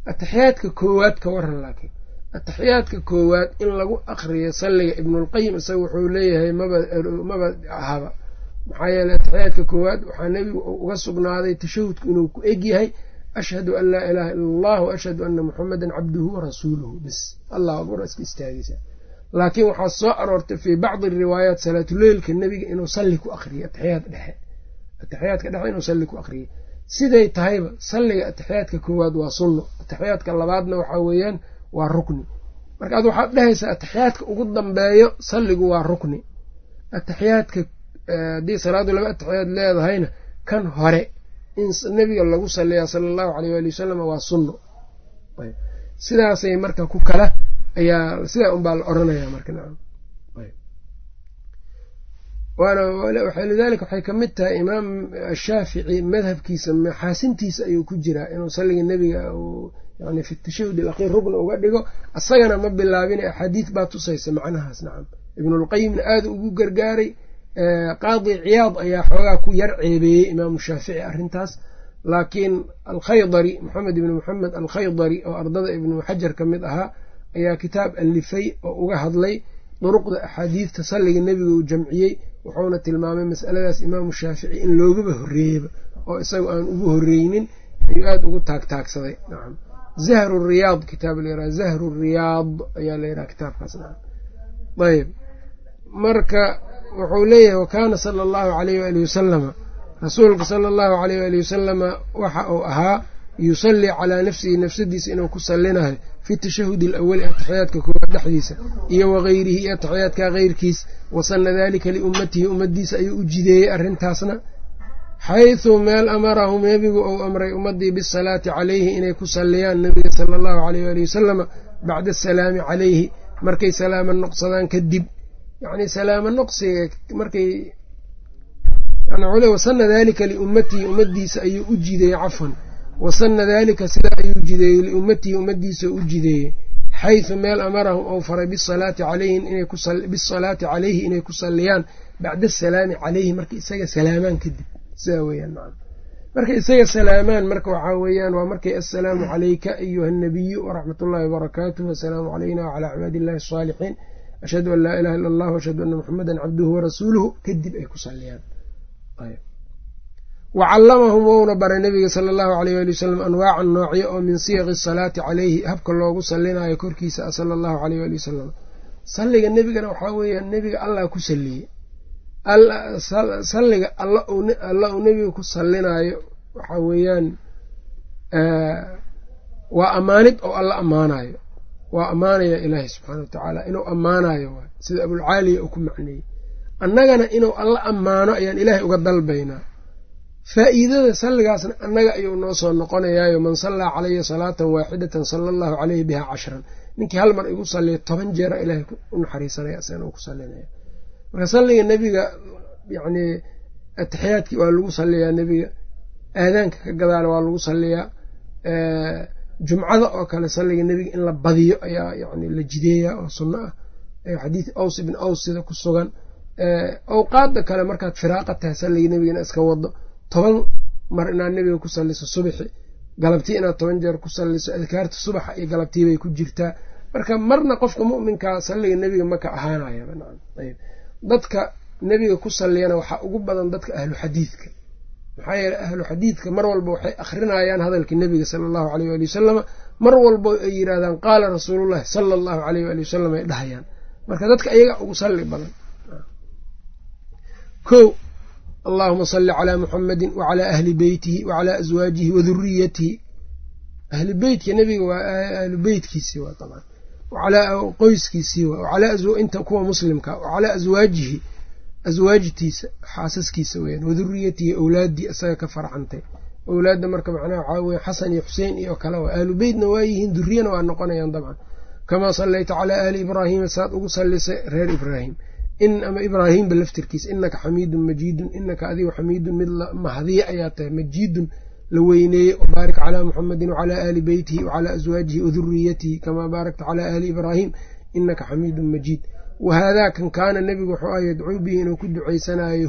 ataxiyaadka koowaad ka waran laakiin ataxiyaadka koowaad in lagu aqriyo salliga ibnulqayim isaga wuxuu leeyahay maba ahaba maxaa yeeley ataxiyaadka koowaad waxaa nebigu uga sugnaaday tashahudku inuu ku eg yahay ashhadu an laa ilaaha ila allah wa ashhadu anna muxamadan cabduhu warasuuluhu bis allah akbar iska istaagaysa laakiin waxaa soo aroortay fii bacdi riwaayaat salaatuleylka nebiga inuu salli ku aqriyo ataxiyaadka dhexe inuu salli ku aqriyay siday tahayba salliga ataxiyaadka koowaad waa sunno ataxiyaadka labaadna waxaa weeyaan waa rukni marka ad waxaad dhehaysaa ataxiyaadka ugu dambeeyo salligu waa rukni ataxiyaadka haddii salaadu laba ataxiyaad leedahayna kan hore in nebiga lagu salliyaa sala allahu alayh waali wasalam waa sunno sidaasay marka ku kala ayaa sidaa unbaa la odhanayaa marka nacam lidalika waxay ka mid tahay imaam shaafici madhabkiisa maxaasintiisa ayuu ku jiraa inuu salliga nebiga yani fi tashahud alakhir rugna uga dhigo asagana ma bilaabina axaadiid baa tusaysa macnahaas nacam ibnulqayimna aada ugu gargaaray qaadi ciyaad ayaa xoogaa ku yar ceebeeyey imaamu shaafici arrintaas laakiin alkhaydari maxamed ibni moxamed alkhaydari oo ardada ibnu xajar ka mid ahaa ayaa kitaab alifay oo uga hadlay duruqda axaadiidta salliga nebiga uu jamciyey wuxuuna tilmaamay masaladaas imaamu shaafici in loogaba horreeyeyba oo isaga aan ugu horreynin ayuu aada ugu taagtaagsaday nacam zahru riyaad kitaab layiraha zahru riyaad ayaa layidhaha kitaabkaas nacam ayb marka wuxuu leeyahay wakaana sala allahu alayh waali wasalama rasuulka sala allahu alayh waali wasalama waxa uu ahaa yusallii calaa nafsihi nafsadiisa inuu ku sallinayo fi tashahudi alawali ataxiyaadka koowaad dhexdiisa iyo wagayrihi iyo ataxiyaadka keyrkiis wasana dalika liummatihi ummadiisa ayuu u jideeyey arrintaasna xaysu meel amarahum nebigu ou amray ummadii bisalaati calayhi inay ku salliyaan nebiga sala allahu alayh waali wasalama bacda asalaami calayhi markay salaama noqsadaan kadib yacni salaamo noqsiga markay wasana dalika liummatihi ummadiisa ayuu u jideeyey cafwan wasana dalika sidaa ayuu jideeyey liummatihi ummadiisa u jideeyey xaysu meel amarahum ou faray bisalaati calayhi inay ku salliyaan bacda asalaami calayhi marka isaga salaamaan kadib sidaa weyaan maa markay isaga salaamaan marka waxaa weeyaan waa markay assalaamu calayka ayuha nabiyu waraxmat ullahi wabarakaatuh wasalaamu calayna wacalaa cibaadi illahi asaalixiin ashhadu an laa ilaha illa allah ashhadu anna muxamadan cabduhu warasuuluhu kadib ay ku salliyaan wacallamahum wouna baray nabiga sala allahu alayh waali wasalam anwaacan noocyo oo min siyaqi asalaati calayhi habka loogu sallinaayo korkiisa sala allahu alayh waali wasalam salliga nebigana waxaa weeyaan nebiga allah ku salliyey salliga alla uu nebiga ku sallinaayo waxaa weeyaan waa ammaanid oo alla ammaanayo waa ammaanaya ilaahay subxaana wa tacaala inuu ammaanayo waay sida abulcaaliya uu ku macneeyey annagana inuu alla ammaano ayaan ilaahay uga dalbaynaa faa'iidada salligaasna annaga ayuu noo soo noqonayaayo man sallaa calaya salaatan waaxidatan sala allahu caleyhi biha 10 ninkii hal mar igu salliya 10 jeera ilaahay u naxariisanaya asagana uu ku sallinaya marka salliga nebiga yacni ataxiyaadkii waa lagu salliyaa nebiga aadaanka ka gadaala waa lagu salliyaa jumcada oo kale salliga nebiga in la badiyo ayaa yacni la jideeyaa oo sunno ah xadiid aws ibn aws sida ku sugan awqaadda kale markaad firaaqa tahay salliga nebigana iska wado 10 mar inaad nebiga ku salliso subaxi galabtii inaad 10 jeer ku salliso adkaarta subaxa iyo galabtii bay ku jirtaa marka marna qofka mu'minkaa salliga nebiga ma ka ahaanayaba nacam ayb dadka nebiga ku salliyana waxaa ugu badan dadka ahlu xadiidka maxaa yeeley ahlu xadiidka mar walba waxay akhrinayaan hadalkii nebiga sala allahu alayh waali wasalama mar walba ay yidhaahdaan qaala rasuulullahi sala allahu alayh waali wasalam ay dhahayaan marka dadka ayaga ugu salli badan kow allahuma salli calaa muxamadin wacalaa ahli beytihi wacalaa aswaajihi waduriyatihi ahli beytka nebiga waa ahlu beytkiisii waa dabcan wacalaa qoyskiisii waa wacalaa inta kuwa muslimka wacalaa aswaajihi aswaajtiisa xaasaskiisa weyaan waduriyatihi awlaaddii isaga ka farxantay awlaadda marka macnaha waxaa weye xasan iyo xuseen iyo kale waa ahlu beytna waa yihiin duriyana waa noqonayaan dabcan kamaa sallayta calaa ahli ibraahiima saad ugu sallisay reer ibraahim ama ibraahiimba laftirkiisa inaka xamiidun majiidun inaka adigu xamiidun mid mahdiye ayaa tahay majiidun la weyneeyey wabaarik calaa muxamadin wacalaa ahli beytihi wacalaa aswaajihi waduriyatihi kamaa baarakta calaa ahli ibraahim inaka xamiidun majiid wahaadaa kan kaana nebigu wuxuu ah yadcuu bihi inuu ku ducaysanayo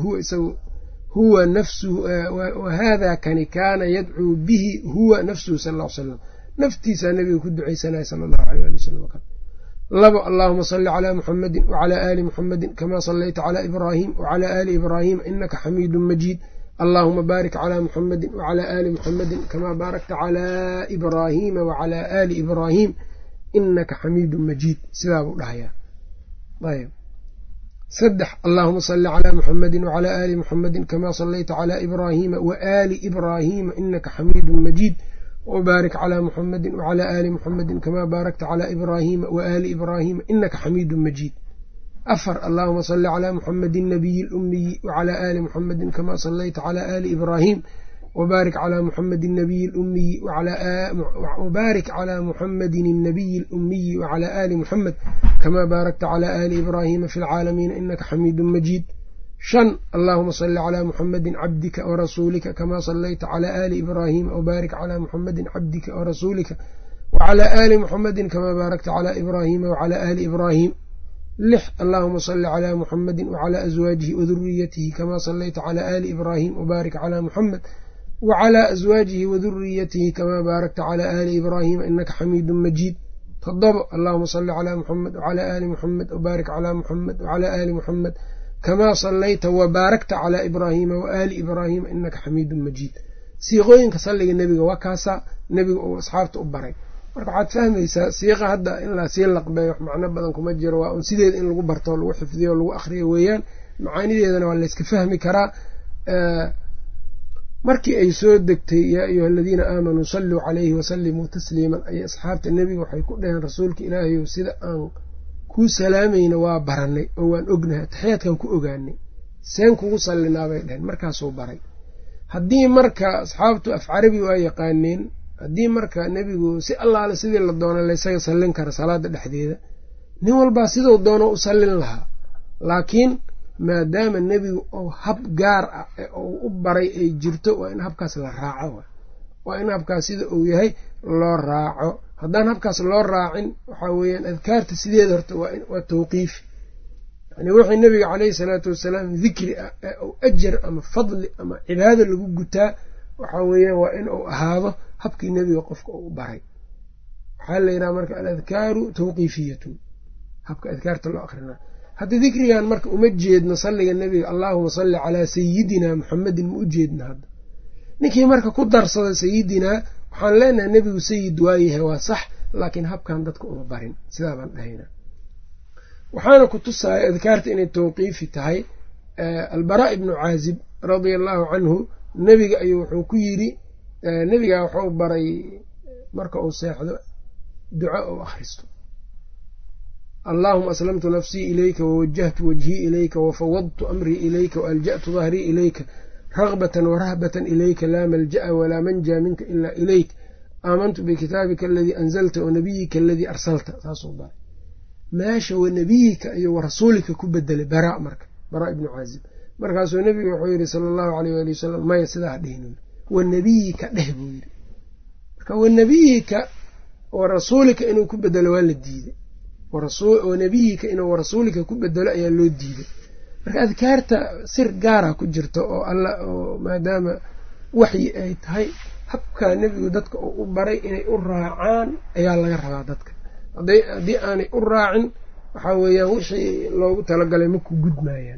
huwa nafsuhu wahaadaa kani kaana yadcuu bihi huwa nafsuhu sal ll ly slam naftiisaa nebiga ku ducaysanaya sala allahu aleyh ali wasalam kale. 2 allahuma salli calaa muxamadin wacalaa aali muxamadin kamaa sallayta calaa ibraahim wacalaa aali ibraahima inaka xamiidun majiid allahuma baarik calaa muxamadin wacalaa aali muxamadin kamaa baarakta calaa ibraahiima wacalaa aali ibraahim inaka xamiidun majiid. sidaa buu dhahayaa. ayb 3 allahuma salli calaa muxamadin wacalaa aali muxamadin kamaa sallayta calaa ibraahiima waaali ibraahiima inaka xamiidun majiid wbaarik calaa muxamadin wacalaa aali muxamadin kamaa baarakta calaa ibraahiima waaali ibraahiima inaka xamiidun majiid. 4 allahuma salli calaa muxamadin nabiyi lummiyi wacalaa aali muxamadin kamaa sallayta calaa aali ibraahim wbaarik calaa muxamadin nabiyi lummiyi wbaarik calaa muxamadin الnabiyi اlummiyi wacalaa aali muxamed kamaa baarakta calaa aali ibraahiima fi lcaalamiina inaka xamiidun majiid. 5 allahuma salli calaa muxamadin cabdika warasuulika kamaa sallayta calaa aali ibraahiima wbaarik calaa muxamadin cabdika warasuulika wacalaa aali muxamadin kamaa baarakta calaa ibraahiima wacalaa aali ibraahim. 6 allahuma salli calaa muxamadin wacalaa aswaajihi waduriyatihi kamaa sallayta calaa aali ibraahim wbaarik calaa muxamed wacalaa aswaajihi waduriyatihi kamaa baarakta calaa aali ibraahiima inaka xamiidun majiid. 7 allahuma salli calaa muxamed wacalaa aali muxamed wbaarik calaa muxamed wacalaa aali muxamed kamaa sallayta wabaarakta calaa ibraahiima waaali ibraahiima inaka xamiidun majiid. siiqooyinka salliga nebiga waa kaasaa nebiga uu asxaabta u baray. marka waxaad fahmaysaa siiqa hadda in lasii laqbeeyo wax macno badan kuma jiro, waa un sideeda in lagu barto o lagu xifdiyo o lagu akhriyo weeyaan. macaanideedana waa layska fahmi karaa. markii ay soo degtay yaa ayuha aladiina aamanuu salluu calayhi wasallimuu tasliiman ayay asxaabta nebiga waxay ku dhaheen rasuulka ilaahayow sida aan kuu salaamayna waa baranay oo waan ognahay, taxiyaadkan ku ogaanay, seen kugu sallinaa bay dhaheen. markaasuu baray. haddii marka asxaabtu af carabi waa yaqaaneen, haddii marka nebigu si allaale sidii la doono laysaga sallin kara salaada dhexdeeda, nin walbaa siduu doono u sallin lahaa. laakiin maadaama nebigu oo hab gaar ah ee uu u baray ay jirto, waa in habkaas la raaco, waa in habkaas sida uu yahay loo raaco. haddaan habkaas loo raacin waxaa weeyaan adkaarta sideeda horta waa tawqiifi. yani wixii nebiga caleyhi salaatu wasalaam dikri ah ee uu ajar ama fadli ama cibaado lagu gutaa waxaa weeyaan waa in uu ahaado habkii nebiga qofka uu baray. waxaa la yidhaha marka aladkaaru tawqiifiyatun, habka adkaarta loo akrinaa. hadda dikrigan marka uma jeedno salliga nebiga allaahuma salli calaa sayidina muxamedin ma u jeedno. hadda ninkii marka ku darsada sayidinaa waxaan leenahay nebigu sayid waayahay waa sax, laakiin habkan dadka uma barin, sidaa baan dhahaynaa. waxaana ku tusaya adkaarta inay tawqiifi tahay. albaraa ibnu caazib radia allaahu canhu nebiga ayuu wuxuu ku yidhi, nebigaa wuxuu baray marka uu seexdo duco ou akhristo, allaahuma aslamtu nafsii ilayka wawajahtu wajhii ilayka wafawadtu amrii ilayka waalja'tu dahrii ilayka ragbatan warahbatan ilayka laa malja'a walaa manjaa minka ilaa ilayk aamantu bikitaabika aladii anzalta wanabiyika aladii arsalta. saasuu baray. meesha wanabiyika iyo warasuulika ku bedelay baraa ibnu caazib. markaasuu nebigu wuxuu yidhi sala allahu aleyh waali wasalam maya sidaa dhehn, wanabiyika dheh buu yidhi. marka wanabiyika warasuulika inuu ku bedelo waa la diiday, wanabiyika inuu warasuulika ku bedelo ayaa loo diiday. marka adkaarta sir gaara ku jirta oo alla oo maadaama waxyi ay tahay, habkaa nebigu dadka uu u baray inay u raacaan ayaa laga rabaa dadka. haddii aanay u raacin waxaa weeyaan wixii loogu talagalay ma ku gudmaayaan.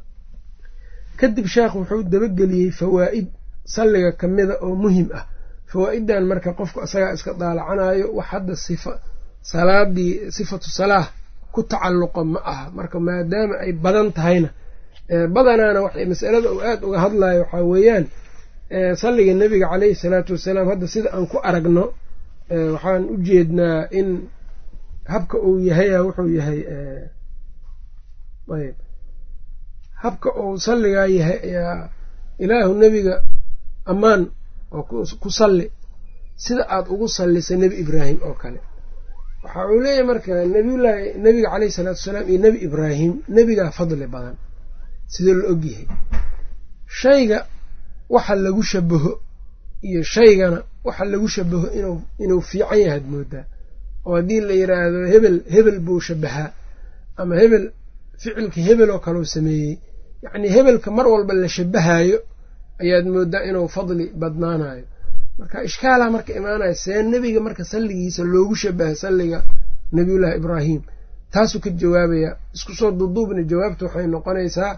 kadib sheekh wuxuu dabageliyey fawaa'id salliga ka mida oo muhim ah. fawaa'idan marka qofku isagaa iska daalacanayo, wax hadda salaadii sifatu salaah ku tacalluqa ma aha. marka maadaama ay badan tahayna badanaana waxay masalada uu aada uga hadlayo waxaa weeyaan salliga nebiga caleyhi salaatu wasalaam. hadda sida aan ku aragno waxaan u jeednaa in habka uu yahaya wuxuu yahay ayb habka uu salligaa yahay ayaa ilaahu nebiga ammaan oo ku salli sida aada ugu sallisay nebi ibraahim oo kale. waxa uu leeyahay marka nebiga caleyhi salaatu wasalaam iyo nebi ibraahim nebigaa fadli badan sida la ogyahay. shayga waxa lagu shabaho iyo shaygana waxa lagu shabaho inuu fiican yahaad moodaa. oo haddii la yidhaahdo hebel buu shabahaa ama hebel ficilka hebel oo kaleu sameeyey, yacnii hebelka mar walba la shabahayo ayaad moodaa inuu fadli badnaanayo. marka ishkaala marka imaanaya see nebiga marka salligiisa loogu shabaha salliga nabiyullaahi ibraahim taasuu ka jawaabaya. isku soo duduubna jawaabta waxay noqonaysaa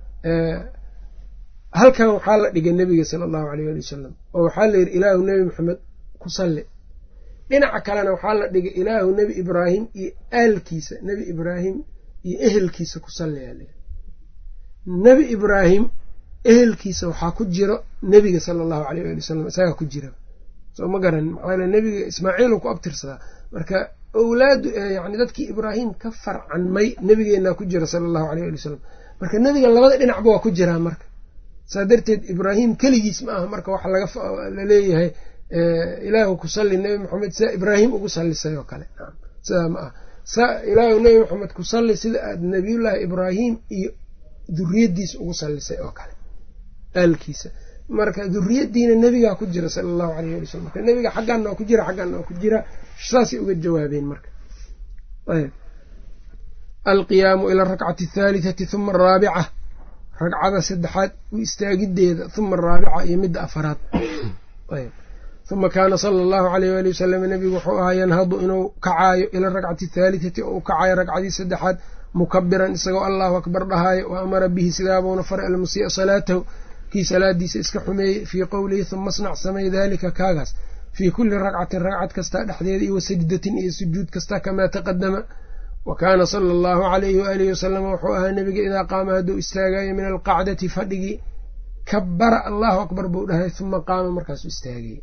halkan waxaa la dhigay nebiga sala allahu alayh ali wasalam oo waxaa la yidhi ilaahu nebi maxamed ku salli, dhinaca kalena waxaa la dhigay ilaahu nebi ibraahim iyo aalkiisa nebi ibraahim iyo ehelkiisa ku salliyaa layidhi. nebi ibraahim ehelkiisa waxaa ku jiro nebiga sala allahu alayh ali wasalam isagaa ku jira, soo ma garan maxaa nebiga ismaaciil ku abtirsadaa marka owlaadu yani dadkii ibraahim ka farcanmay nebigeenaa ku jira sala allahu alayh ali wasalam marka nebiga labada dhinacba waa ku jiraa marka saa darteed ibraahim keligiis ma aha marka waxa la leeyahay ilaahu ku salli nebi maxamed saa ibraahim ugu sallisay oo kale sidaa ma aha saa ilaahu nebi maxamed ku salli sida aad nebiyullaahi ibraahim iyo duriyaddiisa ugu sallisay oo kale aalkiisa marka duriyaddiina nebigaa ku jira sala allahu alayh ali wasalam marka nebiga xaggaana waa ku jira xaggaana waa ku jira saasay uga jawaabeen marka. ayb alqiyaamu ila arakcati athaalithati huma araabica ragcada saddexaad u istaagideeda huma araabica iyo midda afaraad. ayb uma kaana sala allahu alayh ali wasalam nebigu wuxuu ahaa yanhadu inuu kacaayo ila arakcati athaalithati oo u kacaayo ragcadii saddexaad mukabiran isagoo allahu akbar dhahaayo wa amara bihi sidaabuuna faray almusii'a salaatahu kii salaadiisa iska xumeeyey fii qowlihi huma asnac samay daalika kaagaas fii kulli ragcatin ragcad kastaa dhexdeeda iyo wasajdatin iyo sujuud kasta kamaa taqadama. wa kaana sala allahu alayhi waalihi wasalam wuxuu ahaa nebiga idaa qaama hadduu istaagayo min alqacdati fadhigii kabara allahu akbar buu dhahay huma qaama markaasuu istaagay.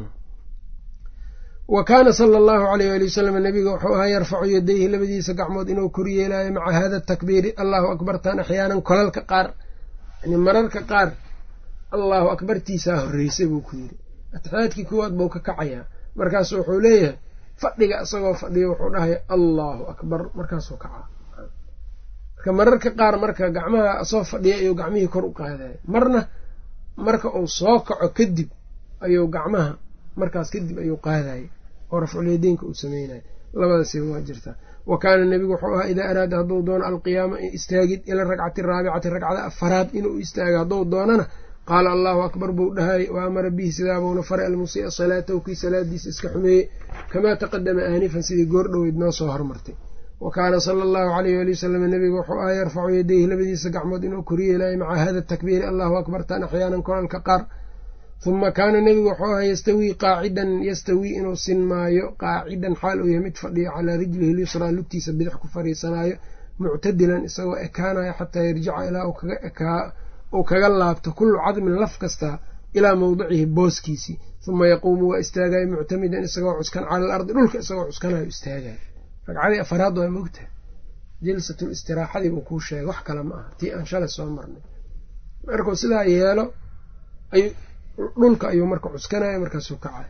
wa kaana sala allahu alayh ali wasalam nebiga wuxuu ahaa yarfacu yadayhi labadiisa gacmood inuu koryeelaayo maca hada takbiiri allahu akbartan axyaanan kolalka qaar yani mararka qaar allahu akbartiisaa horreysay buu ku yidhi atixyaadkii kuwaad buu ka kacayaa markaasu wuxuu leeyahay fadhiga isagoo fadhiya wuxuu dhahaya allahu akbar markaasuu kacaa marka mararka qaar marka gacmaha asoo fadhiya ayuu gacmihii kor u qaadaya marna marka uu soo kaco kadib ayuu gacmaha markaas kadib ayuu qaadaya oo rafculyadiinka uu sameynaya labadasiba waa jirtaa. wa kaana nebigu wuxuu ahaa idaa araada hadduu doono alqiyaama istaagid ila ragcati araabicati ragcada afaraad inuu istaago hadduu doonana qaala allahu akbar buu dhahay wa amara bihi sidaabuuna faray almusii'a salaatahu kii salaadiisa iska xumeeyey kamaa taqadama aanifan sidii goordhoweyd noo soo hormartay. wa kaana sala allahu alayh ali wasalam nebigu wuxuu ahaa yarfacu yadayhi labadiisa gacmood inuu koryeelaayo maca hada takbiiri allahu akbar tan axyaanan kolalka qaar. uma kaana nebigu wuxuu ahaa yastawii qaacidan yastawii inuu sinmaayo qaacidan xaal uu yahay mid fadhiyo calaa rijlihi lyusraa lugtiisa bidix ku fariisanaayo muctadilan isagoo ekaanayo xataa yarjica ilaa uu kaga laabto kullu cadmin laf kastaa ilaa mawdicihi booskiisii uma yaquumu waa istaagayo muctamidan isagoo cuskan cala alardi dhulka isagoo cuskanayo istaagayo. ragcadii afaraad waa mogtaha jilsatul istiraaxadii buu kuu sheegay wax kale ma aha tii aan shalay soo marnay. markuu sidaa yeelo dhulka ayuu marka cuskanaya markaasuu kacayo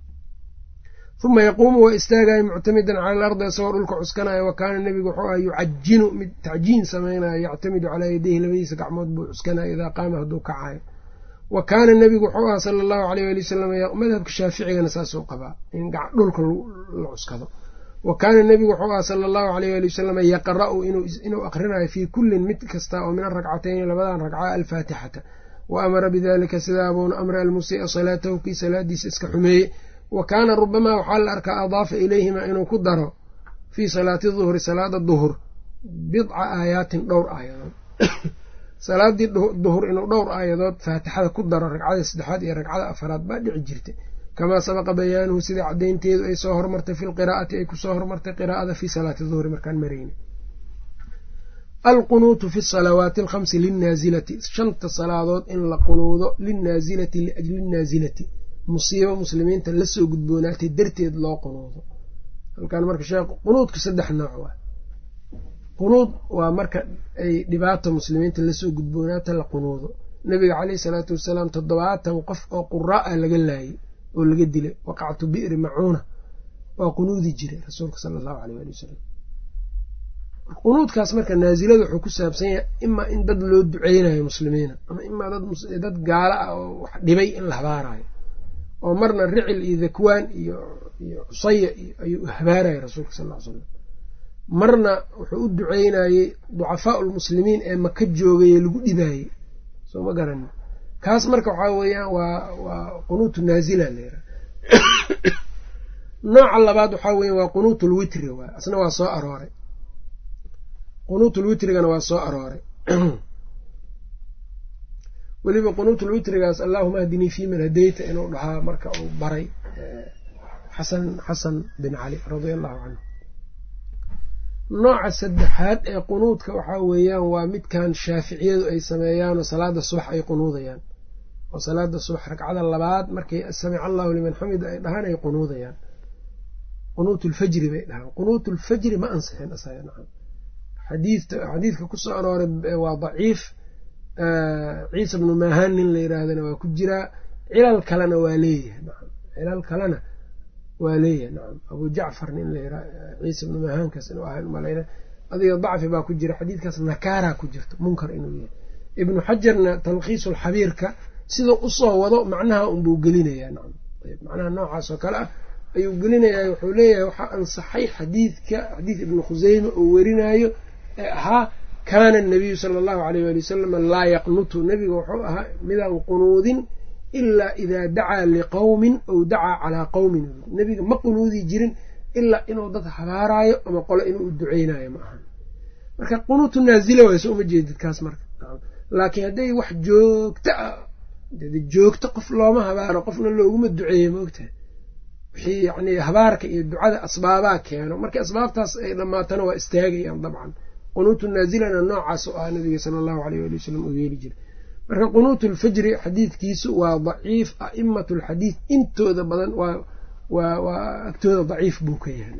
uma yaquumu waa istaagayo muctamidan cala alardi isagoo dhulka cuskanayo. wa kaana nebigu wuxuu aha yucajinu mid tacjiin samaynayo yactamidu calaa yadayhi labadiisa gacmood buu cuskanayo idaa qaama hadduu kacayo. wa kaana nebigu wuxuu aha sala allahu alayh ali wasalam madhabka shaaficigana saasuu qabaa in dhulka la cuskado. wa kaana nebigu wuxuu aha sala allahu alayh ali wasalam yaqra'u inuu aqrinayo fii kullin mid kasta oo min arakcatayni labadan ragca alfaatixata wa amara bidalika sidaabuuna amra almusii'a salaatahu kii salaadiisa iska xumeeyey. wa kaana rubamaa waxaa la arkaa adaafa ilayhimaa inuu ku daro fii salaati duhri salaada duhur bidca aayaatin dhowr aayadood salaadii duhur inuu dhowr aayadood faatixada ku daro ragcada saddexaad iyo ragcada afaraad baa dhici jirtay kamaa sabaqa bayaanuhu sida caddaynteedu ay soo hormartay fi lqiraa'ati ay kusoo hormartay qiraa'ada fii salaati duhri markaan marayna. alqunuutu fi salawaati alkhamsi linnaasilati shanta salaadood in la qunuudo linnaasilati liajli naasilati musiibo muslimiinta lasoo gudboonaatay darteed loo qunuudo. halkaan marka sheekh qunuudka saddex nooc waa qunuud waa marka ay dhibaato muslimiinta lasoo gudboonaata la qunuudo. nabiga caleyhi salaatu wasalaam 70 qof oo quraa'a laga laayay oo laga dilay waqactu bi'ri macuuna waa qunuudi jiray rasuulka sala allahu alayh ali wasalam. qunuudkaas marka naasilada wuxuu ku saabsan yahay imaa in dad loo duceynayo muslimiina ama imaa dad gaala ah oo wax dhibay in la habaarayo oo marna ricil iyo dakwaan iyo cusaya ayuu habaarayay rasuulka sal ll ly slam marna wuxuu u duceynayey ducafaau lmuslimiin ee maka joogayee lagu dhibaayey soo ma garanin kaas marka waxaa weeyaan waa qunuutu naazila leera nooca labaad waxaa weeyaan waa qunuutul witri waay asna waa soo arooray qunuutul witrigana waa soo arooray weliba qunuutul witrigaas allaahuma ahdinii fii man hadayta inuu dhahaa marka uu baray xasan bin cali radia allahu canhu. nooca saddexaad ee qunuudka waxaa weeyaan waa midkan shaaficiyadu ay sameeyaanoo salaada subax ay qunuudayaan oo salaada subax ragcada labaad markay samica allahu liman xamida ay dhahaan ay qunuudayaan. qunuutulfajri bay dhahaan. qunuutulfajri ma ansixin asaga nacam xadiidka ku soo arooray waa daciif. ciisa bnu maahan nin la yiraahdana waa ku jiraa. cilal kalena waa leeyahay nacam cilal kalena waa leeyahay nacam abu jacfar nin la yira ciisa bnu maahankaas inuu ahay malayna adiga dacfi baa ku jira xadiidkaas nakaaraa ku jirto munkar inuu yahay. ibnu xajarna talkhiisul xabiirka sidoo usoo wado macnaha unbuu gelinayaa nacam macnaha noocaas oo kale ah ayuu gelinayaa. wuxuu leeyahay waxaa ansaxay xadiid ibnu khuseyme oo werinayo ee ahaa kaana anabiyu sala allahu alayh waali wasalam laa yaqnutu nebiga wuxuu ahaa midaan qunuudin ilaa idaa dacaa liqowmin aw dacaa calaa qowmin. nebiga ma qunuudi jirin ilaa inuu dad habaaraayo ama qolo inuu u duceynayo ma ahan. marka qunuutu naazila waay soo uma jeedid kaas marka. laakiin hadday wax joogto ah joogto qof looma habaaro qofna looguma duceeyo maogtahay wixii yacni habaarka iyo ducada asbaabaa keeno markii asbaabtaas ay dhammaatana waa istaagayaan dabcan. qunuutu naazilana noocaas oo ah nabiga sala allahu alayh waali wasalam uu yeeli jiray. marka qunuutulfajri xadiidkiisu waa daciif. a'imatulxadiid intooda badan waa agtooda daciif buu ka yahay.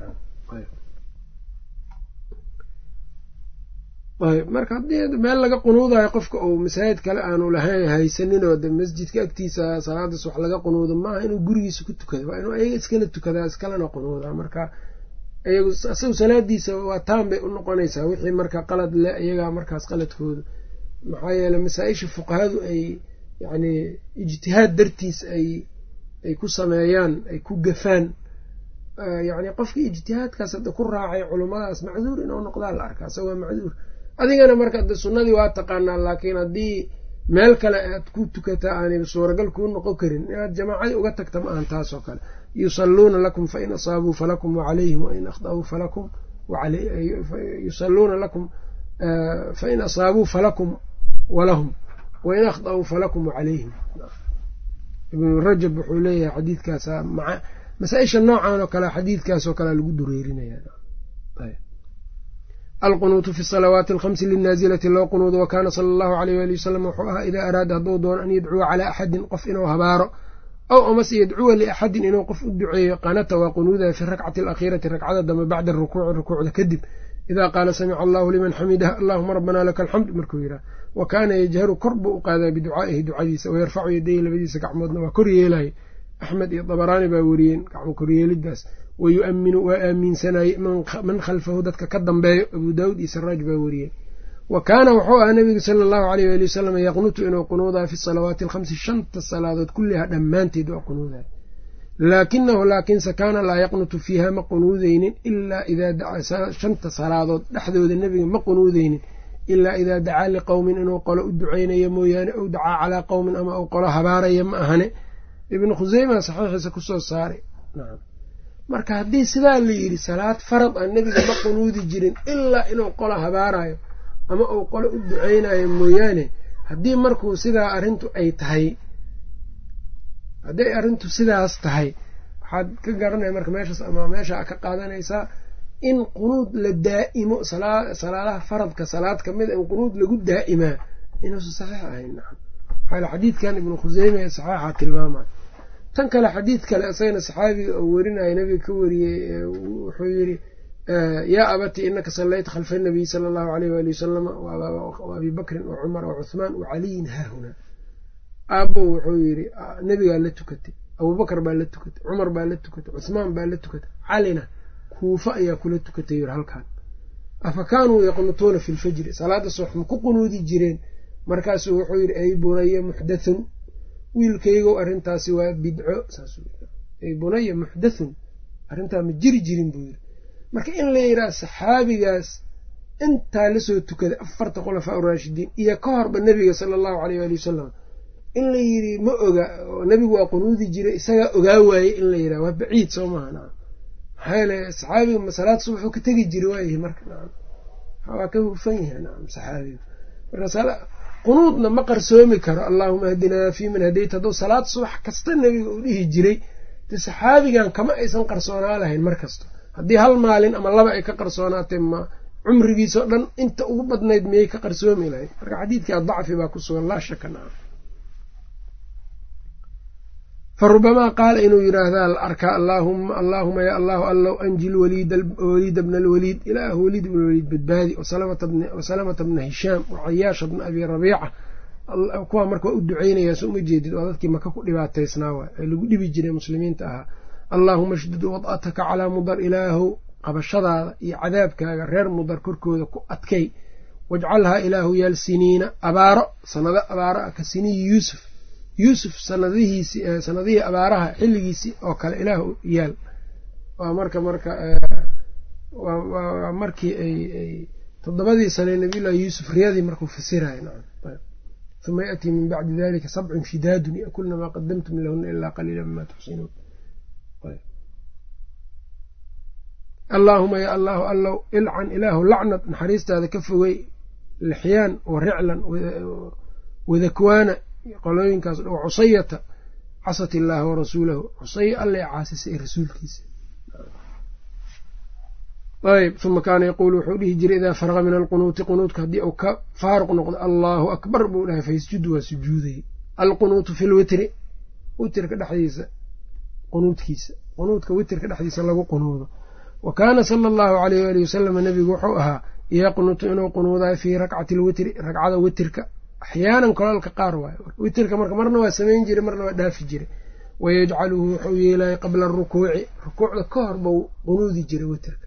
marka haddii meel laga qunuudayo qofka uu masaajid kale aanu lahayn haysaninoo de masjidka agtiisa salaada subax laga qunuudo maaha inuu gurigiisa ku tukado waa inuu ayaga iskala tukadaa iskalena qunuudaa. marka isagu salaadiisa waa taan bay u noqonaysaa wixii marka qalad le iyagaa markaas qaladkooda. maxaa yeeley masaa-isha fuqahadu ay yacni ijtihaad dartiis ay ku sameeyaan ay ku gafaan yacni qofkii ijtihaadkaas hadda ku raacay culummadaas macduur inuu noqdaa la arkaa isagoo macduur. adigana marka de sunnadii waa taqaanaa laakiin haddii meel kale aad ku tukataa aanay suuragal kuu noqon karin inaad jamaacadii uga tagta ma ahan taasoo kale. yusalluuna lakum fain asaabuu falakum wacalayhim wain akhda'uu falakum yusalluuna lakum fain asaabuu falakum walahum wain akhda'uu falakum wacalayhim. ibnu rajab wuxuu leeyahay xadiidkaas masaa-isha noocan oo kale xadiidkaasoo kale lagu dureerinaya. alqunuutu fi salawaati alkhamsi linnaazilati loo qunuudo wakaana sala allahu alayh waali wasalam wuxuu ahaa idaa araada hadduu doono an yadcuwa calaa axadin qof inuu habaaro aw amase yadcuwa liaxadin inuu qof u duceeyo qanata waa qunuudaya fi rakcati alakhiirati ragcada dambe bacda rukuuci rukuucda kadib idaa qaala samica allahu liman xamidah allahuma rabbana laka alxamd markuu yidhaha wa kaana yajharu kor buu u qaadaa biducaa'ihi ducadiisa wayarfacu yadayhi labadiisa gacmoodna waa kor yeelaya. axmed iyo dabaraani baa weriyeen gacmo koryeelidaas. wayu'minu waa aaminsanayey man khalfahu dadka ka dambeeyo abu daawud iyo saraaj baa weriyeen. wa kaana wuxuu ahaa nabigu sala allahu alayh waali wasalam yaqnutu inuu qunuudaa fi salawaati alkhamsi shanta salaadood kullihaa dhammaanteed waa qunuudaay. laakinahu laakiinse kaana laa yaqnutu fiiha ma qunuudeynin ilaa idaa dacaa shanta salaadood dhexdooda nebiga ma qunuudeynin ilaa idaa dacaa liqowmin inuu qolo u duceynayo mooyaane ow dacaa calaa qowmin ama uu qolo habaaraya ma ahane. ibnu khuseyma saxiixiisa kusoo saaray. nacam marka haddii sidaa la yidhi salaad farad aan nebiga ma qunuudi jirin ilaa inuu qolo habaarayo ama uu qolo u duceynayo mooyaane haddii markuu sidaa arrintu ay tahay hadday arrintu sidaas tahay waxaad ka garanaya marka meeshaas ama meesha ka qaadanaysaa in qunuud la daa'imo salaadaha faradka salaad ka mid a in qunuud lagu daa'imaa inuusan saxiix ahayn. nacam maxaa xadiidkan ibnu khuseyme ee saxiixa tilmaamaya. tan kale xadiid kale isagana saxaabiga oo werinaya nabiga ka wariyey wuxuu yidhi yaa abati inaka sallayta khalfa nabiy sala allahu alayh waali wasalama wa abi bakrin wa cumar wa cuhmaan wa caliyin haahunaa. aabbo wuxuu yidhi nebigaa la tukatay abubakar baa la tukatay cumar baa la tukatay cuhmaan baa la tukatay calina kuufa ayaa kula tukatay yidhi halkan. afa kaanuu yaqnutuuna fi lfajri salaada subax ma ku qunuudi jireen markaasuu wuxuu yidhi ay bunaya muxdathun wiilkaygow arrintaasi waa bidco ay bunaya muxdathun arrintaa ma jiri jirin buu yidhi. marka in la yidhaha saxaabigaas intaa lasoo tukaday 4 khulafaa uraashidiin iyo ka horba nebiga sala allahu alayh waali wasalam in la yidhi ma oga nebigu waa qunuudi jiray isagaa ogaa waaye in la yidhaha waa baciid soo maaha nacam maxaa yeele saxaabiga salaad subaxuu ka tegi jiray waayahay marka nacam waa ka hufan yahay nacam saxaabiga marka qunuudna ma qarsoomi karo allaahuma hadinaa fii man hadayta hadduu salaad subax kasta nebiga uu dhihi jiray de saxaabigan kama aysan qarsoonaa lahayn mar kasto haddii hal maalin ama laba ay ka qarsoonaatay ma cumrigiisao dhan inta ugu badnayd miyay ka qarsoomi lahayd marka xadiidkaa dacfi baa ku sugan laa shaka nacam farubamaa qaala inuu yidhaahdaa la arkaa allaahuma ya allahu allow anjil waliida bna alwaliid ilaahu waliid bna alwaliid badbaadi wasalamata bna hishaam wacayaasha bna abi rabiica kuwaa marka waa u duceynayaa so uma jeedid waa dadkii maka ku dhibaataysnaa waay ee lagu dhibi jiray muslimiinta ahaa allaahuma shdud wad'ataka calaa mudar ilaahow qabashadaada iyo cadaabkaaga reer mudar korkooda ku adkay wajcalhaa ilaahu yaal siniina abaaro sanado abaaro ah ka siniyi yuusuf sanadihii abaaraha xilligiisii oo kale ilaahu yaal waa markii ay 7 sane nabiyullaahi yuusuf riyadii markuu fasirayo uma ya'tii min bacdi dalika 7 shidaadun ya'kulna maa qadamtum lahuna ilaa qaliila mima tuxsinuun allaahuma ya allahu allow ilcan ilaahu lacnad naxariistaada ka fogey lixyaan wa riclan wadakwaana qolooyinkaas dh cusayata casat illaaha warasuulahu cusaya alla caasisay rasuulkiisa ayb uma kaana yaquulu wuxuu dhihi jiray idaa faraqa min alqunuuti qunuudka haddii uu ka faaruq noqdo allaahu akbar buu dhahay faysjudu waa sujuudayay alqunuutu fi lwitri witrka dhexdiisa qunuudka witrka dhexdiisa lagu qunuudo wa kaana sala allahu alayh waali wasalam nabigu wuxuu ahaa yaqnutu inuu qunuudayo fii rakcati lwitri ragcada witrka axyaanan kolalka qaar waayo witrka marka marna waa samayn jiray marna waa dhaafi jiray wayajcaluhu wuxuu yeelaya qabla arukuuci rukuucda ka hor bau qunuudi jiray witrka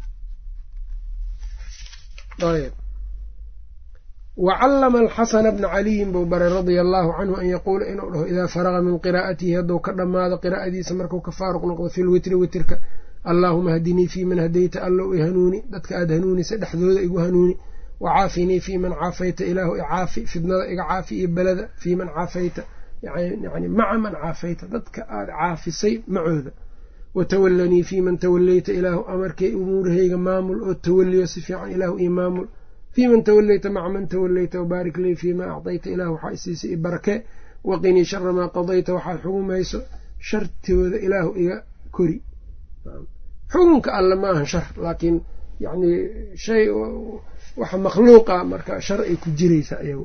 wacallama alxasana bna caliyin buu baray radia allaahu canhu an yaquula inuu dhaho idaa faraqa min qiraa'atihi hadduu ka dhammaado qiraa'adiisa markuu ka faaruq noqdo fi lwitri witrka allaahuma hadinii fii man hadayta allow i hanuuni dadka aad hanuunisa dhexdooda igu hanuuni wacaafinii fii man caafayta ilaahu icaafi fidnada iga caafi iyo belada fii man caafayta yani maca man caafayta dadka aad caafisay macooda watawallanii fii man tawallayta ilaahu amarkay umuurahayga maamul oo tawaliyo si fiican ilaahu io maamul fii man tawallayta maca man tawallayta wabaarik lii fii maa acdayta ilaahu waxaa isiisay i barakee waqinii shara maa qadayta waxaad xugumayso shartooda ilaahu iga kori xukunka alle maaha shar laakiin yani shay waxa makhluuqa marka shar ay ku jiraysaa iyagu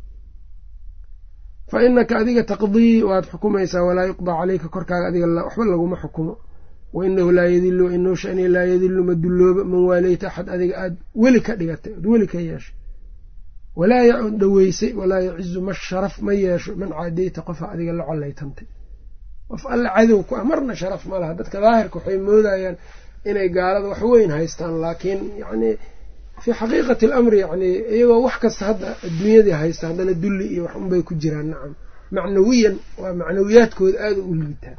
fa inaka adiga taqdii waad xukumaysaa walaa yuqdaa caleyka korkaaga adiga waxba laguma xukumo wainahu laa yadilu inuu shani laa yadilu ma dullooba man waaleyta axad adiga aad weli ka dhigatay oad weli ka yeeshay walaa yacud dhaweysay walaa yacizu ma sharaf ma yeesho man caadeyta qofa adiga la collaytantay qof alla cadow ku ah marna sharaf ma laha dadka daahirka waxay moodayaan inay gaalada wax weyn haystaan laakiin yani fii xaqiiqati alamri yani iyagoo wax kasta hadda adduunyadii haysta haddana dulli iyo wax unbay ku jiraan nacam macnawiyan waa macnawiyaadkooda aada u liitaa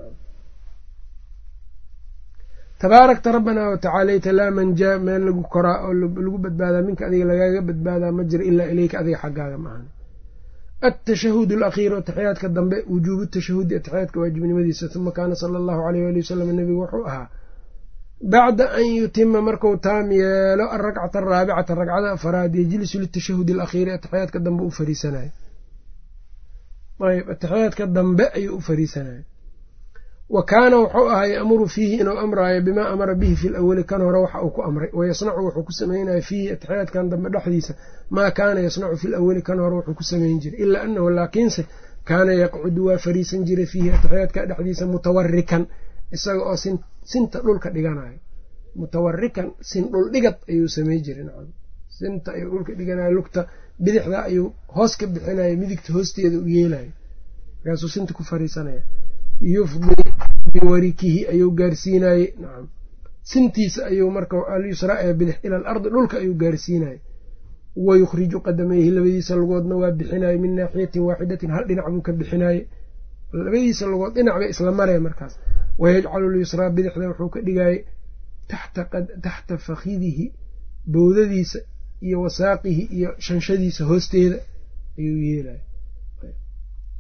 tabaarakta rabbanaa watacaalayta laa manjaa meel lagu koraa oo lagu badbaadaa minka adiga lagaaga badbaadaa ma jira ilaa ileyka adiga xaggaaga maahan التشhهd الأخير ataxyaadka dambe wujuubu التashahudi ataxyaadka waajibnimadiisa uma kaana sala allahu alayh ali wasalam nebigu wuxuu ahaa bacda an yutima marku taam yeelo alrakcata araabicata ragcada afaraad yejlisu litashahudi alakhiiri ataxyaadka dambe u fariisanayo ayb ataxyaadka dambe ayuu u fariisanayo wa kaana wuxuu ahaa ya'muru fiihi inuu amraayo bimaa amara bihi fi lawali kan hore waxa uu ku amray wayasnacu wuxuu ku sameynaya fiihi ataxyaadkan dambe dhexdiisa maa kaana yasnacu fi lawali kan hore wuxuu ku samayn jiray ilaa anahu laakiinse kaana yaqcudu waa fariisan jiray fiihi ataxyaadka dhexdiisa mutawarikan isaga oo sinta dhulka dhiganayo mutawarikan sin dhul dhigad ayuu samey jiray nacam sinta ayuu dhulka dhiganayo lugta bidixda ayuu hoos ka bixinayo midigta hoosteeda u yeelayo markaasuu sinta ku fariisanaya yufdi biwarikihi ayuu gaarsiinayey nacam sintiisa ayuu marka alyusraa ee bidix ila alardi dhulka ayuu gaarsiinayey wayukhriju qadamayhi labadiisa lugoodna waa bixinaye min naaxiyatin waaxidatin hal dhinac buu ka bixinaye labadiisa lugood dhinac bay isla mareen markaas wayajcalu lyusraa bidixda wuxuu ka dhigayey taxta fakidihi bowdadiisa iyo wasaaqihi iyo shanshadiisa hoosteeda ayuu yeelaya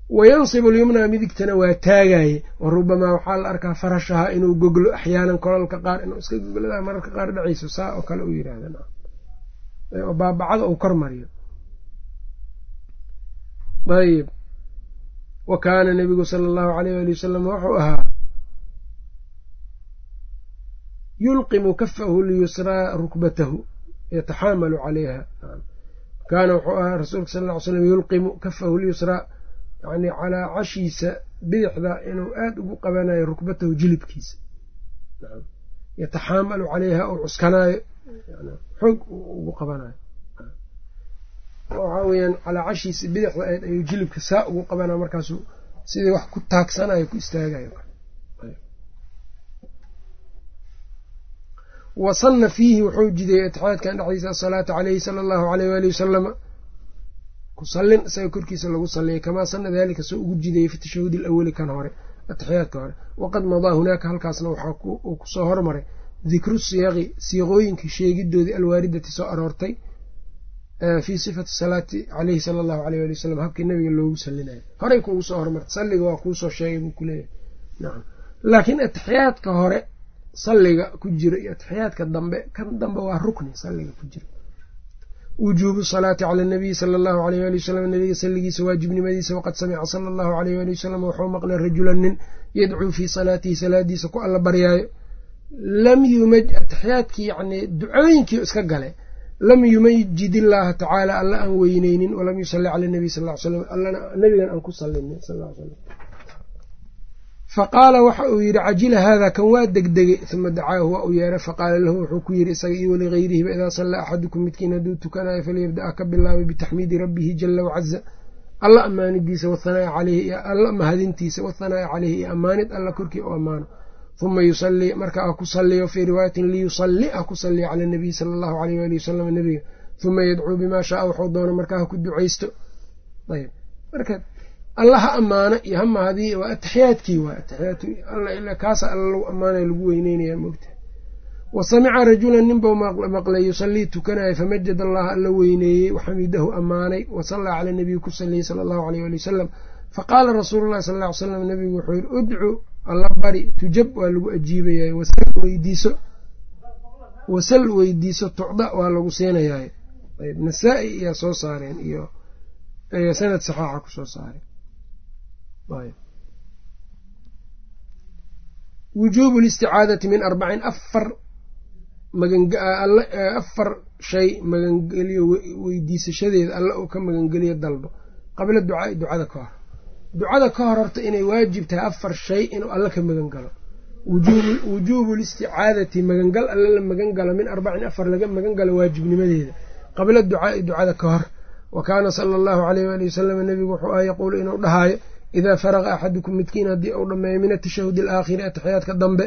wayansibu lyumnaa midigtana waa taagaye wa rubamaa waxaa la arkaa farashaha inuu goglo axyaanan kolalka qaar inuu iska goglada mararka qaar dhacayso saa oo kale u yidhaahda oo baabacada uu kor mariyo. ayb wa kaana nabigu sala allahu alayh ali wasalam wuxuu ahaa yulqimu kafahu liyusraa rukbatahu yataxaamalu calayha. kaana wuxuu ahaa rasuulka sal ll ly slam yulqimu kafahu lyusraa yani calaa cashiisa bidixda inuu aada ugu qabanayo rukbatahu jilibkiisa yataxaamalu calayha uu cuskanaayo xoog ugu qabanayo waxaa weyaan calaa cashiisa bidixda ayd ayuu jilibka saa ugu qabanaya markaasuu sidii wax ku taagsanayo ku istaagayo. wasanna fiihi wuxuu jideeyey atixyaadkan dhexdiisa asalaatu caleyhi sala allahu aleyh waali wasalama ku sallin isaga korkiisa lagu salliyay kamaa sanna daalika soo ugu jideeyey fi tashahudi alawali kan hore atixiyaadka hore. waqad madaa hunaaka halkaasna waxaa uu kusoo hormaray dikru siyaqi siiqooyinkii sheegidoodii alwaaridati soo aroortay fii sifati salaati caleyhi sala allahu aleyh waali wasalam habkii nabiga loogu sallinayo horey kuugu soo hormartay salliga waa kuusoo sheegay buu kuleeyahay. nacam laakiin atixiyaadka hore salliga ku jiro iyo atixiyaadka dambe kan dambe waa rukni salliga ku jiro. wujuubu salaati cala nabiyi sala allahu aleyh waali wasalam nabiga salligiisa waajibnimadiisa waqad samica sala allahu aleyh waali wasalam wuxuu maqlay rajulan nin yadcuu fii salaatihi salaadiisa ku alla baryaayo lam yumaj atixiyaadkii yani ducooyinkii iska gale lam yumajid illaaha tacaala alla aan weyneynin walam yusalli cala nabiy sal ly slam allana nabigan aan ku sallinin sal l slam. faqaala waxa uu yidhi cajila haada kan waa degdegay uma dacaahu waa u yeeray faqaala lahu wuxuu ku yidhi isaga iyo waligayrihiba idaa sallaa axadukum midkiin hadduu tukanayo falyabda-a ka bilaabay bitaxmiidi rabbihi jala wacaza alla ammaanidiisa wahanaa'i caleyhi alla mahadintiisa wahanaa'i caleyhi iyo ammaanid alla korkii u ammaano uma yusallii marka a ku salliyo fii riwaayatin liyusalli a ku salliya cala nabiyi sala allahu aleyh waali wasalam nabiga uma yadcuu bimaa shaaa wuxuu doono markaa ha ku ducaysto. ayb marka alla ha ammaano iyo ha mahadiy waa atixiyaadkii waa atixiyaadki alla ilaa kaasa alla lagu ammaanayo lagu weyneynaya moogta. wa samica rajulan ninbau maqlay yusallii tukanaya famajad allaha alla weyneeyey waxamidahu ammaanay wa sallaa cala nabiyi ku salliyey sala allahu aleyh ali wasalam faqaala rasuulu llahi sal ll ly slam nabigu wuxuu yidhi udcu alla bari tujab waa lagu ajiibayaay wasal weydiiso tucda waa lagu siinayaay. ayb nasaa-i ayaa soo saareen iyo sanad saxaaxa kusoo saareen. wujuubu listicaadati min arbacin afar shay magangeliyo weydiisashadeeda alla uu ka magangeliyo dalbo qabla ducaai ducada ka hor. ducada ka hor horta inay waajib tahay afar shay inuu alla ka magan galo. wujuubu listicaadati magangal alla la magan galo min arbacin afar laga magan galo waajibnimadeeda qabla ducaai ducada ka hor. wa kaana sala allahu aleyh waali wasalam nabigu wuxuu ah yaquulu inuu dhahaayo idaa faraqa axadukum midkiin haddii uu dhammeeyo min atashahudi alaakhiri atixiyaadka dambe